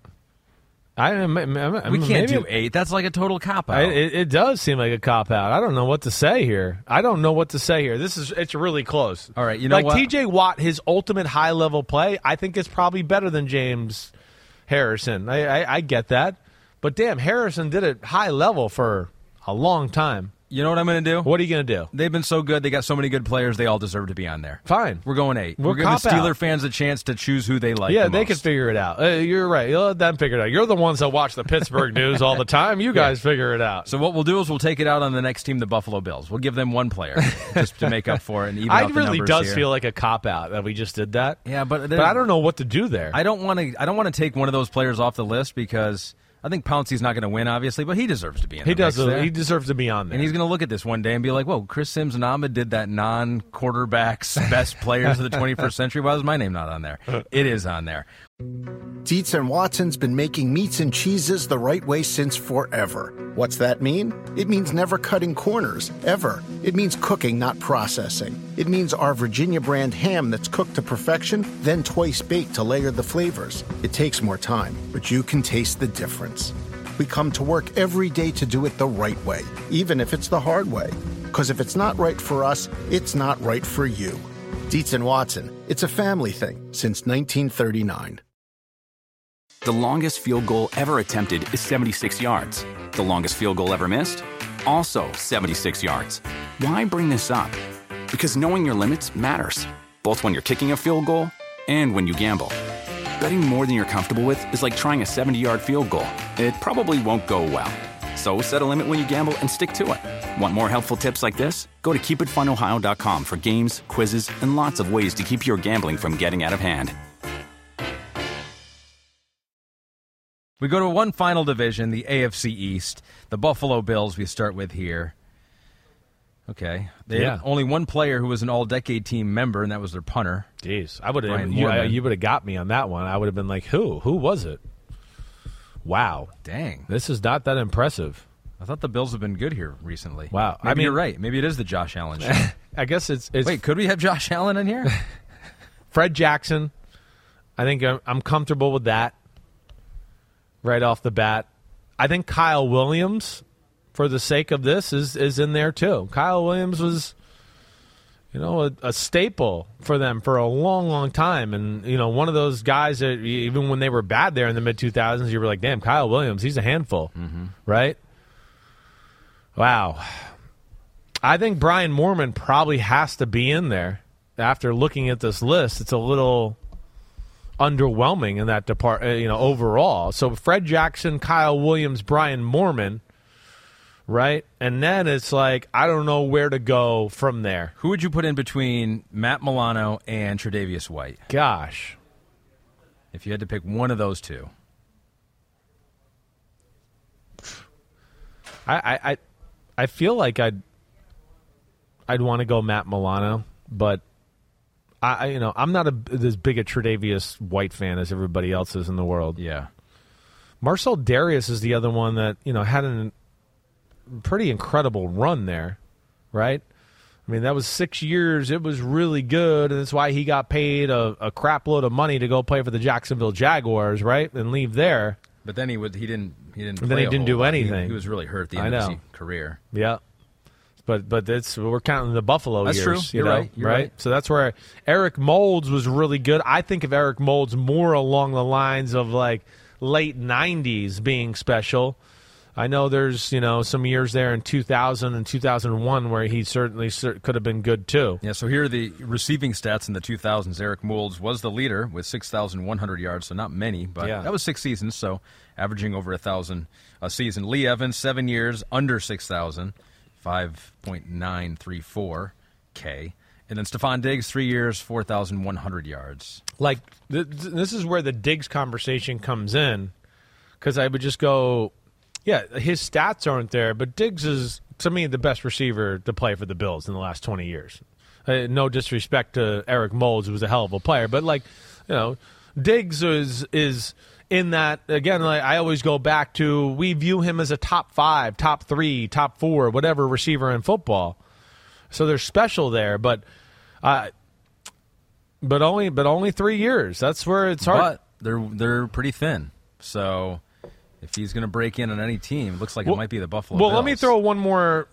We can't do 8. That's like a total cop-out. It does seem like a cop-out. I don't know what to say here. It's really close. All right, you know what? T.J. Watt, his ultimate high-level play, I think is probably better than James Harrison. I get that. But, damn, Harrison did it high level for a long time. You know what I'm going to do? What are you going to do? They've been so good. They got so many good players. They all deserve to be on there. Fine. We're going 8. We're giving Steeler fans a chance to choose who they like. Yeah, they can figure it out. You're right. You'll let them figure it out. You're the ones that watch the Pittsburgh news all the time. You guys figure it out. So what we'll do is we'll take it out on the next team, the Buffalo Bills. We'll give them one player just to make up for it and even out the really numbers does here. feel like a cop-out that we just did that. Yeah, but I don't know what to do there. I don't want to take one of those players off the list because I think Pouncey's not going to win, obviously, but he deserves to be in there. He deserves to be on there. And he's going to look at this one day and be like, whoa, Chris Sims and Ahmed did that non-quarterback's best players of the 21st century. Why is my name not on there? It is on there. Dietz & Watson's been making meats and cheeses the right way since forever. What's that mean? It means never cutting corners, ever. It means cooking, not processing. It means our Virginia brand ham that's cooked to perfection, then twice baked to layer the flavors. It takes more time, but you can taste the difference. We come to work every day to do it the right way, even if it's the hard way. Because if it's not right for us, it's not right for you. Dietz & Watson, it's a family thing since 1939. The longest field goal ever attempted is 76 yards. The longest field goal ever missed? Also 76 yards. Why bring this up? Because knowing your limits matters, both when you're kicking a field goal and when you gamble. Betting more than you're comfortable with is like trying a 70-yard field goal. It probably won't go well. So set a limit when you gamble and stick to it. Want more helpful tips like this? Go to keepitfunohio.com for games, quizzes, and lots of ways to keep your gambling from getting out of hand. We go to one final division, the AFC East. The Buffalo Bills we start with here. Okay. They had only one player who was an all-decade team member, and that was their punter. Jeez. You would have got me on that one. I would have been like, who? Who was it? Wow. Dang. This is not that impressive. I thought the Bills have been good here recently. Wow. Maybe you're right. Maybe it is the Josh Allen show. I guess it's... Wait, could we have Josh Allen in here? Fred Jackson. I think I'm comfortable with that. right off the bat. I think Kyle Williams, for the sake of this, is in there too. Kyle Williams was, a staple for them for a long, long time. And, one of those guys that even when they were bad there in the mid-2000s, you were like, damn, Kyle Williams, he's a handful, right? Wow. I think Brian Moorman probably has to be in there. After looking at this list, it's a little underwhelming in that department, overall. So Fred Jackson, Kyle Williams, Brian Moorman, right? And then it's like, I don't know where to go from there. Who would you put in between Matt Milano and Tre'Davious White? Gosh. If you had to pick one of those two. I feel like I'd want to go Matt Milano, but I'm not as big a Tre'Davious White fan as everybody else is in the world. Yeah. Marcel Darius is the other one that, had a pretty incredible run there, right? I mean, that was 6 years. It was really good, and that's why he got paid a crap load of money to go play for the Jacksonville Jaguars, right, and leave there. But then he didn't. And then he didn't do anything. He was really hurt at the end of his career. Yeah. But we're counting the Buffalo years. That's true. You're right. So that's where Eric Moulds was really good. I think of Eric Moulds more along the lines of like late 90s being special. I know there's, some years there in 2000 and 2001 where he certainly could have been good too. Yeah, so here are the receiving stats in the 2000s. Eric Moulds was the leader with 6,100 yards, so not many, but that was 6 seasons, so averaging over 1,000 a season. Lee Evans, 7 years, under 6,000. 5.934 K. And then Stephon Diggs, 3 years, 4,100 yards. Like, this is where the Diggs conversation comes in, because I would just go, yeah, his stats aren't there, but Diggs is, to me, the best receiver to play for the Bills in the last 20 years. No disrespect to Eric Moulds, who was a hell of a player, but, Diggs is in that, again, like I always go back to, we view him as a top 5, top 3, top 4, whatever receiver in football. So they're special there, but only 3 years. That's where it's hard. But they're pretty thin. So if he's going to break in on any team, it looks like it might be the Buffalo Bills. Let me throw one more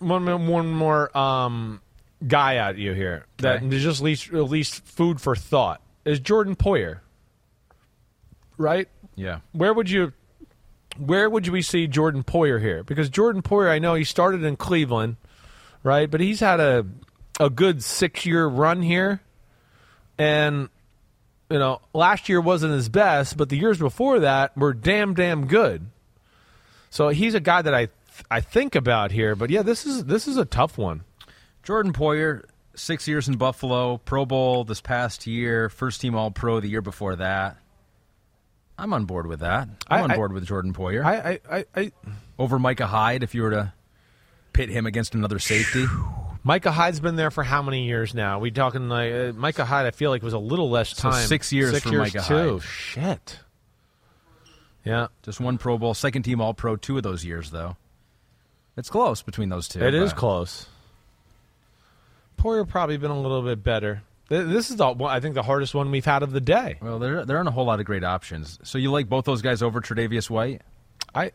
guy at you here that is just at least food for thought. Is Jordan Poyer, right? Yeah. Where would we see Jordan Poyer here? Because Jordan Poyer, I know he started in Cleveland, right? But he's had a good 6-year run here. And, last year wasn't his best, but the years before that were damn good. So he's a guy that I think about here. But, yeah, this is a tough one. Jordan Poyer, 6 years in Buffalo, Pro Bowl this past year, first-team All-Pro the year before that. I'm on board with that. I'm on board with Jordan Poyer. I over Micah Hyde, if you were to pit him against another safety. Micah Hyde's been there for how many years now? We talking like Micah Hyde? I feel like was a little less time. So 6 years for Micah Hyde. Shit. Yeah, just one Pro Bowl, second-team All-Pro 2 of those years, though. It's close between those two. It is close. Poyer probably been a little bit better. This is, I think, the hardest one we've had of the day. Well, there aren't a whole lot of great options. So you like both those guys over Tre'Davious White? I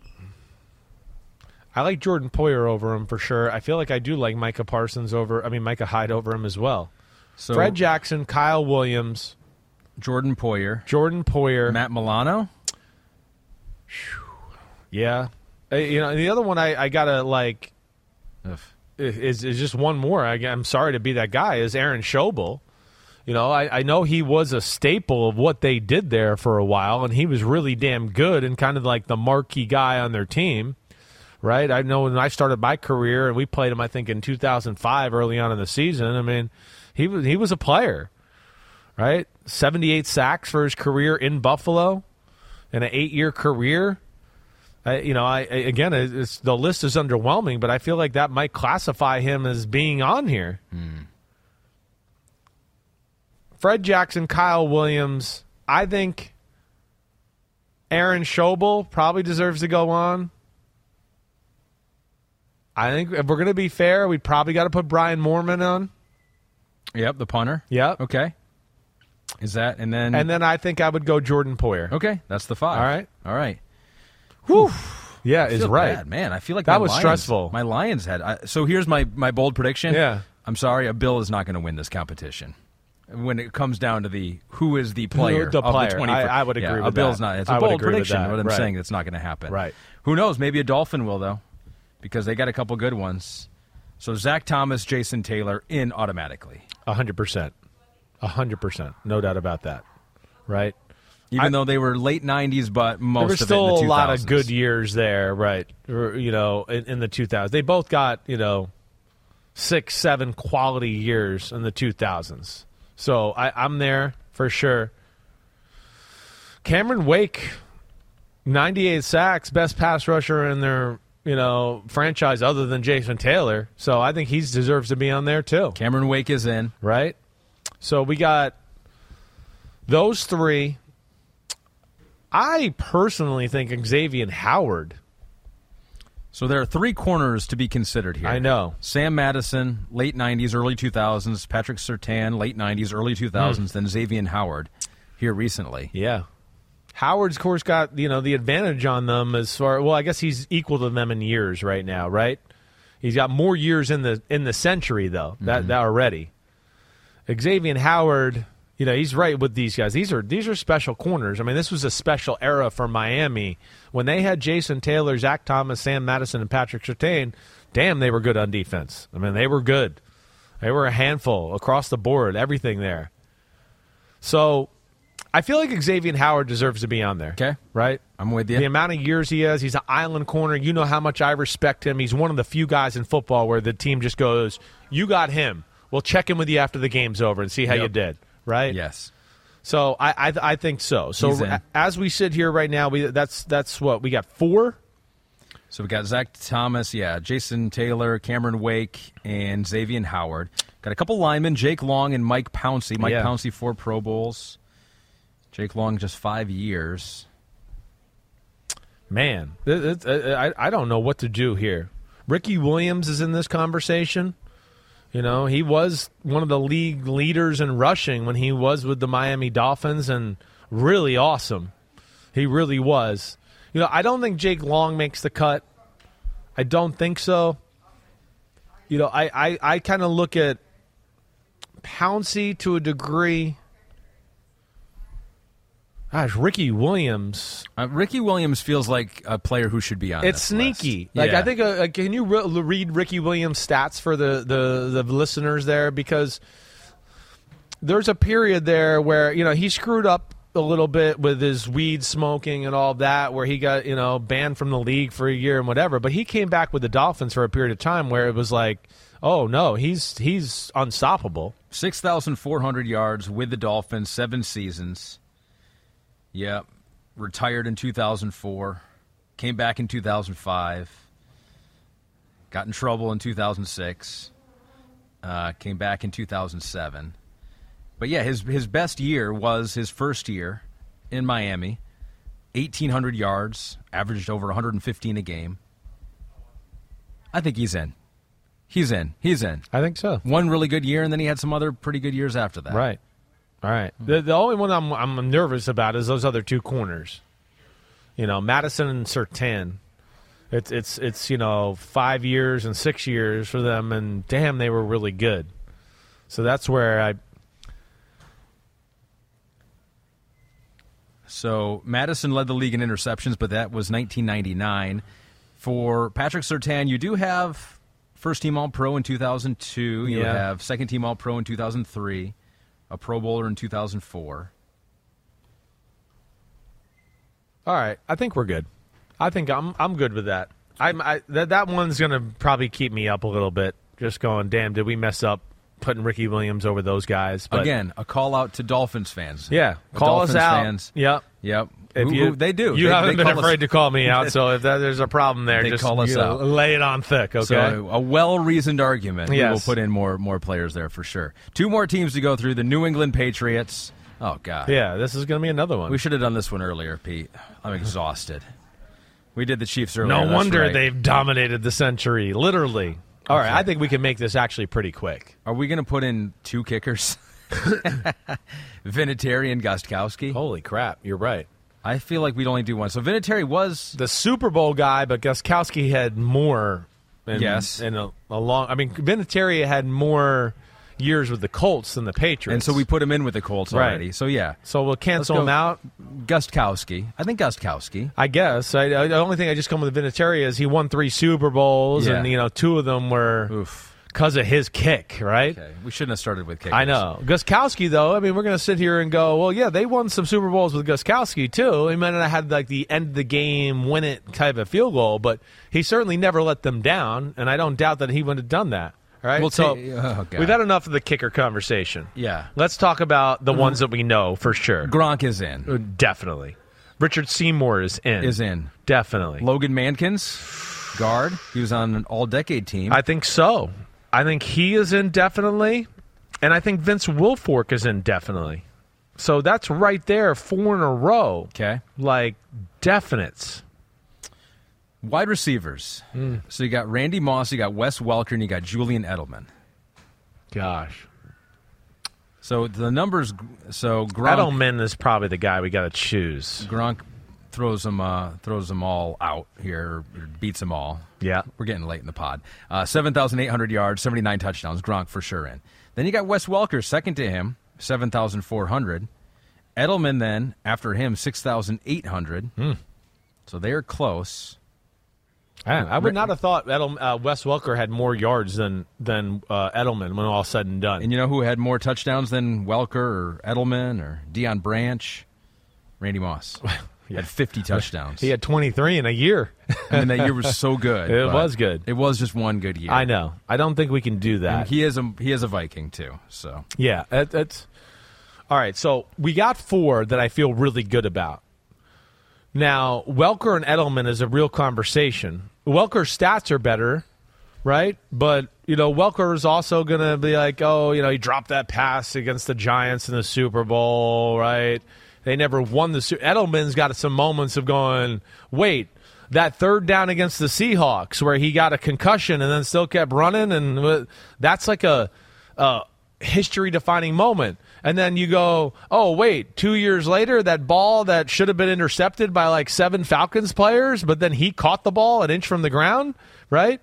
like Jordan Poyer over him for sure. I feel like I do like Micah Hyde over him as well. So Fred Jackson, Kyle Williams, Jordan Poyer, Matt Milano. Yeah, the other one I gotta like. Is just one more. I'm sorry to be that guy. Is Aaron Schobel. I know he was a staple of what they did there for a while, and he was really damn good and kind of like the marquee guy on their team, right? I know when I started my career, and we played him, I think, in 2005, early on in the season. I mean, he was a player, right? 78 sacks for his career in Buffalo, in an 8-year career. Again, the list is underwhelming, but I feel like that might classify him as being on here. Fred Jackson, Kyle Williams. I think Aaron Schobel probably deserves to go on. I think if we're going to be fair, we probably got to put Brian Moorman on. Yep, the punter. Yep. Okay. Is that, and then I think I would go Jordan Poyer. Okay, that's the 5. All right. Whew. Yeah, I is feel right. bad, man. I feel like that my was Lions, stressful. My Lions had. So here's my bold prediction. Yeah. I'm sorry, a Bill is not going to win this competition. When it comes down to who is the player of the 20. I would agree with that. A Bill's not. It's a bold prediction. What I'm saying, it's not going to happen. Right. Who knows? Maybe a Dolphin will, though, because they got a couple good ones. So Zach Thomas, Jason Taylor in automatically. 100%. 100%. No doubt about that. Right? Even though they were late 90s, but most of it in the 2000s. There were still a lot of good years there, right, in the 2000s. They both got, 6, 7 quality years in the 2000s. So I'm there for sure. Cameron Wake, 98 sacks, best pass rusher in their, franchise other than Jason Taylor. So I think he deserves to be on there too. Cameron Wake is in. Right? So we got those three. I personally think Xavier Howard. So there are 3 corners to be considered here. I know. Sam Madison, late 90s, early 2000s. Patrick Surtain, late 90s, early 2000s. Then Xavier Howard here recently. Yeah. Howard's, of course, got the advantage on them as far. Well, I guess he's equal to them in years right now, right? He's got more years in the century though. That already. Xavier Howard, he's right with these guys. These are special corners. I mean, this was a special era for Miami when they had Jason Taylor, Zach Thomas, Sam Madison, and Patrick Surtain. Damn, they were good on defense. I mean, they were good. They were a handful across the board, everything there. So I feel like Xavier Howard deserves to be on there. Okay. Right? I'm with you. The amount of years he has, he's an island corner. You know how much I respect him. He's one of the few guys in football where the team just goes, you got him. We'll check in with you after the game's over and see how you did. Right? Yes. So I think so. So as we sit here right now, that's what we got 4. So we got Zach Thomas, Jason Taylor, Cameron Wake, and Xavier Howard. Got a couple linemen, Jake Long and Mike Pouncey. Mike Pouncey 4 Pro Bowls. Jake Long just 5 years. Man, I don't know what to do here. Ricky Williams is in this conversation. He was one of the league leaders in rushing when he was with the Miami Dolphins, and really awesome. He really was. I don't think Jake Long makes the cut. I don't think so. I kind of look at Pouncey to a degree. Gosh, Ricky Williams. Ricky Williams feels like a player who should be on. It's sneaky. List. I think. Can you read Ricky Williams' stats for the listeners there? Because there's a period there where he screwed up a little bit with his weed smoking and all that, where he got banned from the league for a year and whatever. But he came back with the Dolphins for a period of time where it was like, oh no, he's unstoppable. 6,400 yards with the Dolphins, 7 seasons. Yeah, retired in 2004, came back in 2005, got in trouble in 2006, came back in 2007. But yeah, his best year was his first year in Miami, 1,800 yards, averaged over 115 a game. I think he's in. He's in. I think so. One really good year, and then he had some other pretty good years after that. Right. All right. The only one I'm nervous about is those other 2 corners. Madison and Surtain. It's 5 years and 6 years for them, and damn, they were really good. So that's where So Madison led the league in interceptions, but that was 1999. For Patrick Surtain, you do have first-team All-Pro in 2002. You have second-team All-Pro in 2003. A Pro Bowler in 2004. All right, I think we're good. I think I'm good with that. That one's gonna probably keep me up a little bit. Just going, damn, did we mess up putting Ricky Williams over those guys? But again, a call out to Dolphins fans. Yeah, call us out. Fans. Yep. They do. You haven't been afraid to call me out, so if there's a problem there, just call us out. Lay it on thick, okay? So a well-reasoned argument. Yes. We will put in more players there for sure. 2 more teams to go through. The New England Patriots. Oh, God. Yeah, this is going to be another one. We should have done this one earlier, Pete. I'm exhausted. We did the Chiefs earlier. No wonder they've dominated the century, literally. All right, I think we can make this actually pretty quick. Are we going to put in 2 kickers? Vinatieri and Gostkowski? Holy crap, you're right. I feel like we'd only do one. So Vinatieri was the Super Bowl guy, but Gostkowski had more. Yes. In a long. I mean, Vinatieri had more years with the Colts than the Patriots. And so we put him in with the Colts already. So, yeah. So we'll cancel him out. Gostkowski. I think Gostkowski. I guess. The only thing I just come with Vinatieri is he won 3 Super Bowls, and 2 of them were because of his kick, right? Okay. We shouldn't have started with kickers. I know. Gostkowski, though, I mean, we're going to sit here and go, well, yeah, they won some Super Bowls with Gostkowski, too. He might not have had, like, the end of the game, win it type of field goal, but he certainly never let them down, and I don't doubt that he would have done that. All right, we've had enough of the kicker conversation. Yeah. Let's talk about the ones that we know for sure. Gronk is in. Definitely. Richard Seymour is in. Definitely. Logan Mankins, guard. He was on an all-decade team. I think so. I think he is in definitely, and I think Vince Wilfork is in definitely. So that's right there, 4 in a row. Okay. Like, definites. Wide receivers. So you got Randy Moss, you got Wes Welker, and you got Julian Edelman. Gosh. So the numbers. So Gronk, Edelman is probably the guy we got to choose. Gronk throws them all out here, or beats them all. Yeah, we're getting late in the pod. 7,800 yards, 79 touchdowns. Gronk for sure in. Then you got Wes Welker second to him, 7,400. Edelman then after him, 6,800. So they are close. I would not have thought Wes Welker had more yards than Edelman when all said and done. And you know who had more touchdowns than Welker or Edelman or Deion Branch? Randy Moss. He had 50 touchdowns. He had 23 in a year. I mean, that year was so good. It was good. It was just one good year. I know. I don't think we can do that. And he is a Viking too. So yeah, that's all right. So we got 4 that I feel really good about. Now, Welker and Edelman is a real conversation. Welker's stats are better, right? But, Welker is also going to be like, he dropped that pass against the Giants in the Super Bowl, right? They never won the Super Bowl. Edelman's got some moments of going, wait, that third down against the Seahawks where he got a concussion and then still kept running, and that's like a history-defining moment. And then you go, oh, wait, 2 years later, that ball that should have been intercepted by like 7 Falcons players, but then he caught the ball an inch from the ground, right?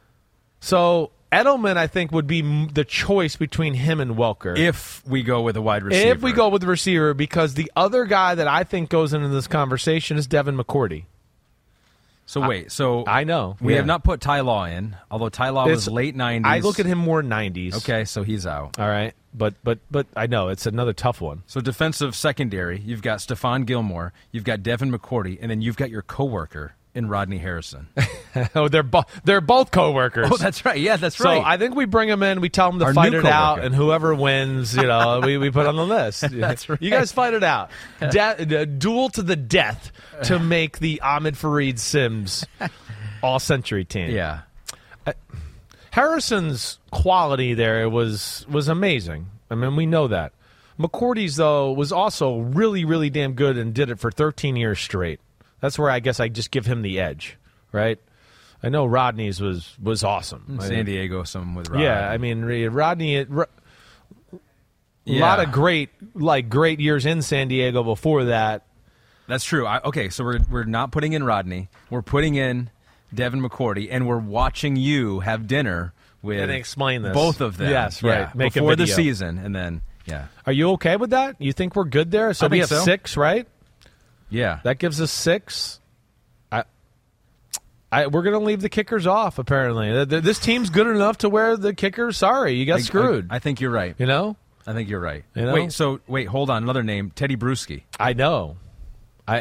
So Edelman, I think, would be the choice between him and Welker. If we go with a wide receiver. If we go with the receiver, because the other guy that I think goes into this conversation is Devin McCourty. So wait, I know. We have not put Ty Law in, although Ty Law was late 90s. I look at him more 90s. Okay, so he's out. All right. But I know it's another tough one. So defensive secondary, you've got Stephon Gilmore, you've got Devin McCourty, and then you've got your coworker in Rodney Harrison. Oh, they're both coworkers. Oh, that's right. Yeah, that's right. So I think we bring them in, we tell them to fight it out, and whoever wins, we put on the list. That's right. You guys fight it out. Duel to the death to make the Ahmed Fareed Sims all-century team. Yeah. Harrison's quality there was amazing. I mean, we know that. McCourty's, though, was also really, really damn good and did it for 13 years straight. That's where I guess I just give him the edge, right? I know Rodney's was awesome. San Diego, some with Rodney. Yeah, I mean, Rodney, a lot of great years in San Diego before that. That's true. Okay, so we're not putting in Rodney. We're putting in Devin McCourty, and we're watching you have dinner with and explain this. Both of them. Yes, right. Yeah, Make before a video. the season, and then, yeah. Are you okay with that? You think we're good there? So we have 6, right? Yeah. That gives us 6. We're going to leave the kickers off, apparently. This team's good enough to wear the kickers. Sorry, you got screwed. I think you're right. I think you're right. Wait, hold on. Another name, Teddy Bruschi. I know. I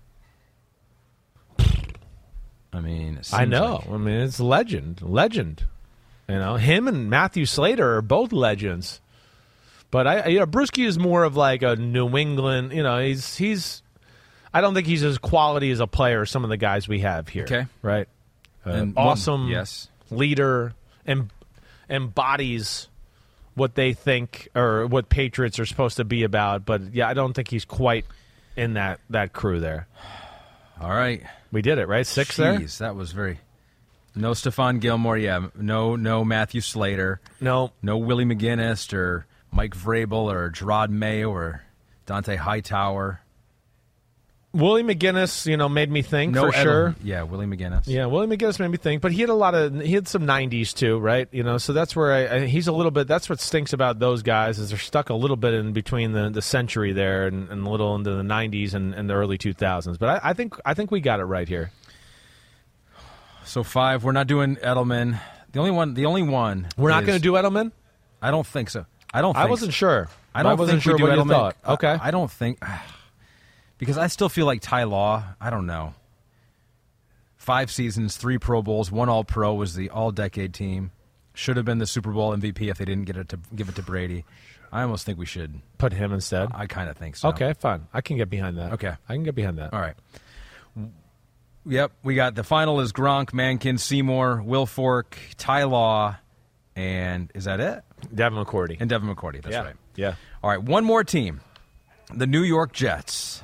mean, I know. I mean, it's legend. Him and Matthew Slater are both legends. But Bruschi is more of like a New England. He's. I don't think he's as quality as a player as some of the guys we have here. Okay, right. Awesome. Leader embodies what they think or what Patriots are supposed to be about. But yeah, I don't think he's quite in that crew there. All right. We did it, right? 6 there? Jeez, that was very... No Stephon Gilmore, yeah. No Matthew Slater. No Willie McGinnis or Mike Vrabel or Gerard Mayo or Dante Hightower. Willie McGinnis, made me think for sure. Yeah, Willie McGinnis. Yeah, Willie McGinnis made me think, but he had some 90s too, right? So that's where he's a little bit. That's what stinks about those guys is they're stuck a little bit in between the century there and a little into the 90s and the early 2000s. But I think we got it right here. So 5, we're not doing Edelman. The only one. We're not going to do Edelman? I don't think so. I wasn't sure. I wasn't sure we do what Edelman. You thought. Okay. I don't think because I still feel like Ty Law. I don't know. 5 seasons, 3 Pro Bowls, 1 All-Pro, was the All-Decade team. Should have been the Super Bowl MVP if they didn't give it to Brady. I almost think we should put him instead. I kind of think so. Okay, fine. I can get behind that. Okay, I can get behind that. All right. Yep, we got the final is Gronk, Mankin, Seymour, Wilfork, Ty Law, and is that it? Devin McCourty. And Devin McCourty, that's right. Yeah. All right, one more team. The New York Jets.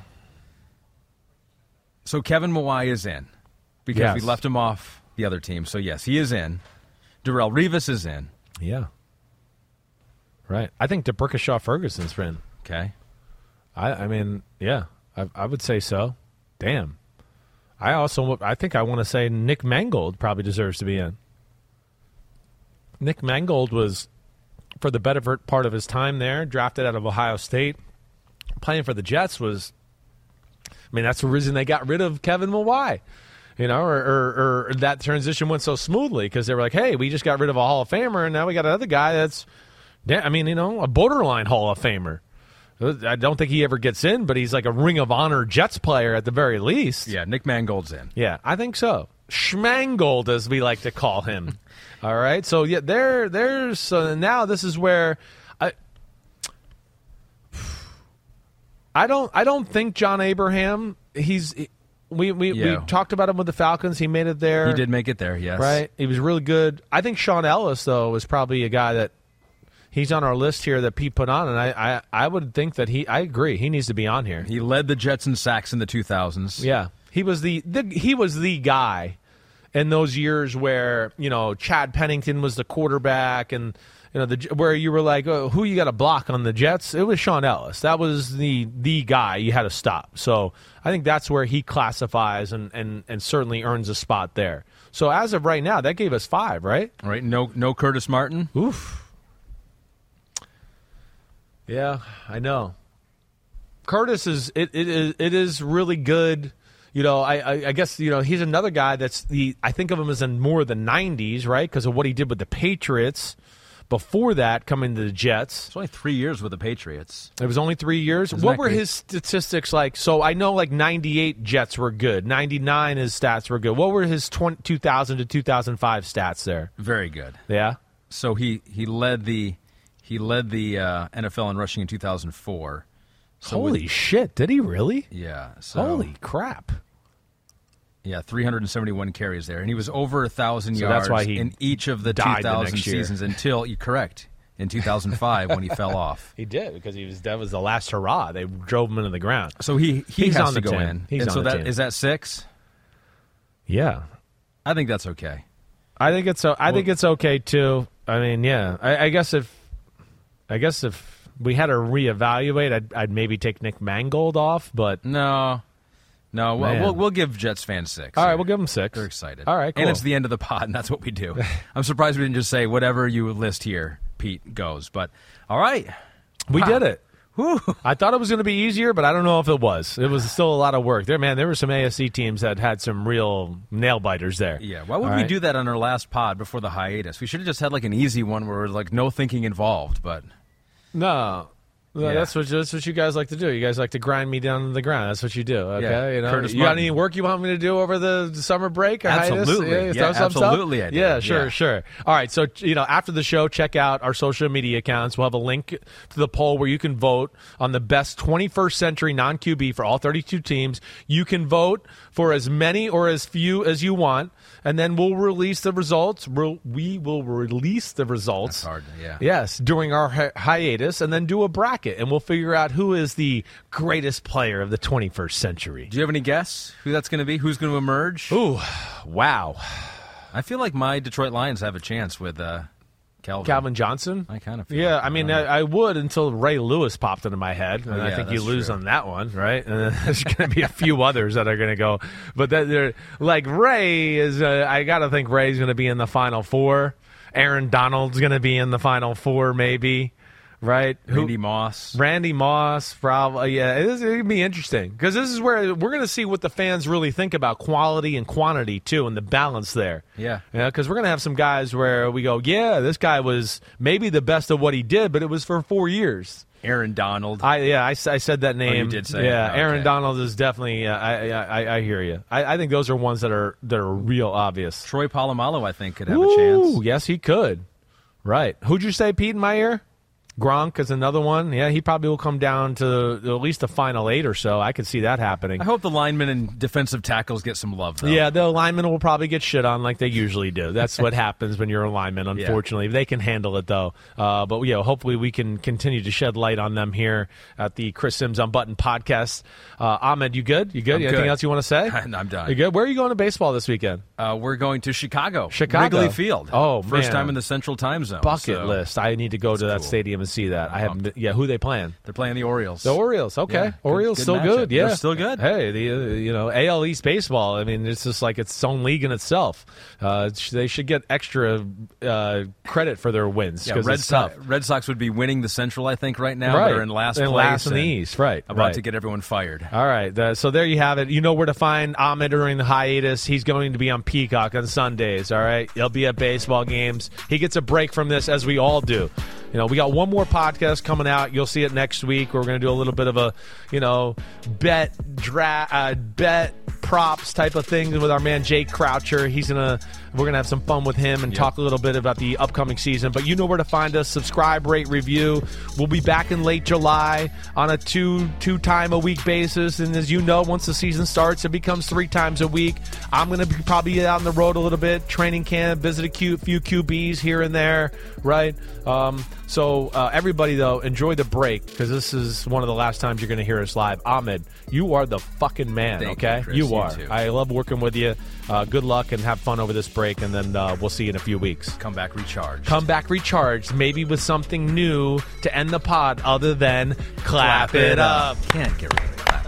So Kevin Mawai is in because we left him off the other team. So, yes, he is in. Darrelle Revis is in. Yeah. Right. I think DeBrickashaw Ferguson's in. Okay. I mean, yeah, I would say so. Damn. I think I want to say Nick Mangold probably deserves to be in. Nick Mangold was, for the better part of his time there, drafted out of Ohio State. Playing for the Jets was, that's the reason they got rid of Kevin Mawai. Or that transition went so smoothly because they were like, hey, we just got rid of a Hall of Famer, and now we got another guy that's, a borderline Hall of Famer. I don't think he ever gets in, but he's like a Ring of Honor Jets player at the very least. Yeah, Nick Mangold's in. Yeah, I think so. Schmangold, as we like to call him. All right, so yeah, there's now this is where I don't think John Abraham. We talked about him with the Falcons. He made it there. He did make it there. Yes, right. He was really good. I think Sean Ellis though was probably a guy that. He's on our list here that Pete put on, and I would think that I agree. He needs to be on here. He led the Jets in sacks in the 2000s. Yeah. He was the guy in those years where, Chad Pennington was the quarterback and, where you were like, oh, who you got to block on the Jets? It was Sean Ellis. That was the guy you had to stop. So I think that's where he classifies and certainly earns a spot there. So as of right now, that gave us 5, right? Right. No Curtis Martin. Oof. Yeah, I know. Curtis is it is really good. I guess he's another guy that's I think of him as in more the 90s, right? Because of what he did with the Patriots. Before that, coming to the Jets. It's only 3 years with the Patriots. It was only 3 years. What were his statistics like? So I know 98 Jets were good. 99 his stats were good. What were his 2000 to 2005 stats there? Very good. Yeah. So he led the NFL in rushing in 2004. So Holy shit, did he really? Yeah. So, holy crap. Yeah, 371 carries there. And he was over 1,000 yards that's why he in each of the 2000 seasons until, you're correct, in 2005 when he fell off. He did, because that was the last hurrah. They drove him into the ground. So he's has to go 10. in. He's and on so the team. Is that 6? Yeah. I think that's okay. I think it's okay too. I mean, yeah. I guess if we had to reevaluate, I'd maybe take Nick Mangold off, but no, we'll give Jets fans 6. All right, we'll give them 6. They're excited. All right, cool. And it's the end of the pod, and that's what we do. I'm surprised we didn't just say whatever you list here, Pete, goes. But all right, we did it. Whew. I thought it was going to be easier, but I don't know if it was. It was still a lot of work. There were some AFC teams that had some real nail-biters there. Yeah, why would we do that on our last pod before the hiatus? We should have just had an easy one where no thinking involved, but... No. That's what you guys like to do. You guys like to grind me down to the ground. That's what you do. Okay, yeah. You got any work you want me to do over the summer break? Absolutely, absolutely. I do. Yeah, sure. All right, so after the show, check out our social media accounts. We'll have a link to the poll where you can vote on the best 21st century non-QB for all 32 teams. You can vote for as many or as few as you want, and then we'll release the results. We will release the results. That's hard. Yeah. Yes, during our hiatus, and then do a bracket. And we'll figure out who is the greatest player of the 21st century. Do you have any guess who that's going to be? Who's going to emerge? Ooh, wow. I feel like my Detroit Lions have a chance with Calvin Johnson? I kind of feel Yeah, like I mean, I would until Ray Lewis popped into my head, and I yeah, think you that's lose true. on that one, right? And then there's going to be a few others that are going to go. But they're like Ray is, I got to think Ray's going to be in the Final Four. Aaron Donald's going to be in the Final Four, maybe. Right, Randy Moss, probably. Yeah, it's going to be interesting because this is where we're going to see what the fans really think about quality and quantity too, and the balance there. Yeah, because we're going to have some guys where we go, yeah, this guy was maybe the best of what he did, but it was for 4 years. Aaron Donald. I said that name. Oh, you did say yeah, it. Okay. Aaron Donald is definitely. I hear you. I think those are ones that are real obvious. Troy Polamalu, I think, could have a chance. Yes, he could. Right. Who'd you say, Pete, in my ear? Gronk is another one. Yeah, he probably will come down to at least the final 8 or so. I could see that happening. I hope the linemen and defensive tackles get some love, though. Yeah, the linemen will probably get shit on like they usually do. That's what happens when you're a lineman, unfortunately. They can handle it, though. But, yeah, hopefully we can continue to shed light on them here at the Chris Sims Unbuttoned podcast. Ahmed, you good? You good? Anything else you want to say? I'm done. You good? Where are you going to baseball this weekend? We're going to Chicago. Wrigley Field. Oh, First man. time in the Central Time Zone. Bucket list. I need to go to that cool. stadium and see that. I haven't. Yeah, who are they playing? They're playing the Orioles. The Orioles. Okay, Yeah, Orioles good still matchup. good. Yeah, They're still good. Hey, the AL East baseball. I mean, it's just like its own league in itself. They should get extra credit for their wins. Yeah, Red Sox would be winning the Central, I think, right now. Right. They're in last place. Last in the East. Right. About to get everyone fired. All right. So there you have it. You know where to find Ahmed during the hiatus. He's going to be on Peacock on Sundays. All right. He'll be at baseball games. He gets a break from this, as we all do. We got one more podcast coming out. You'll see it next week. We're going to do a little bit of a, bet props type of thing with our man Jake Croucher. We're gonna have some fun with him and talk a little bit about the upcoming season. But you know where to find us. Subscribe, rate, review. We'll be back in late July on a two time a week basis. And as you know, once the season starts, it becomes 3 times a week. I'm gonna be probably out on the road a little bit, training camp, visit a few QBs here and there, right? So everybody though, enjoy the break because this is one of the last times you're gonna hear us live. Ahmed, you are the fucking man. Thank okay, you, Chris. you are. Too. I love working with you. Good luck and have fun over this break, and then we'll see you in a few weeks. Come back recharged, maybe with something new to end the pod other than clap it up. Can't get rid of the clap.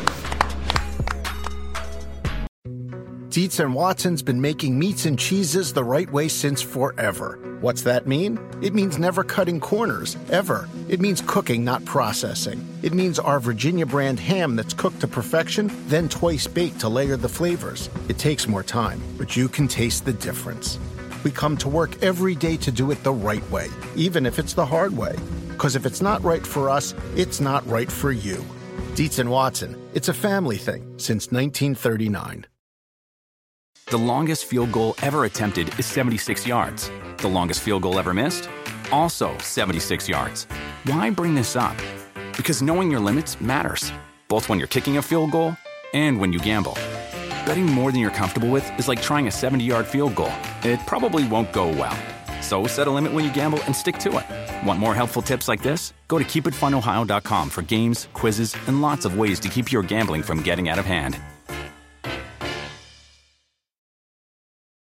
Dietz & Watson's been making meats and cheeses the right way since forever. What's that mean? It means never cutting corners, ever. It means cooking, not processing. It means our Virginia brand ham that's cooked to perfection, then twice baked to layer the flavors. It takes more time, but you can taste the difference. We come to work every day to do it the right way, even if it's the hard way. Because if it's not right for us, it's not right for you. Dietz & Watson, it's a family thing since 1939. The longest field goal ever attempted is 76 yards. The longest field goal ever missed? Also 76 yards. Why bring this up? Because knowing your limits matters, both when you're kicking a field goal and when you gamble. Betting more than you're comfortable with is like trying a 70-yard field goal. It probably won't go well. So set a limit when you gamble and stick to it. Want more helpful tips like this? Go to keepitfunohio.com for games, quizzes, and lots of ways to keep your gambling from getting out of hand.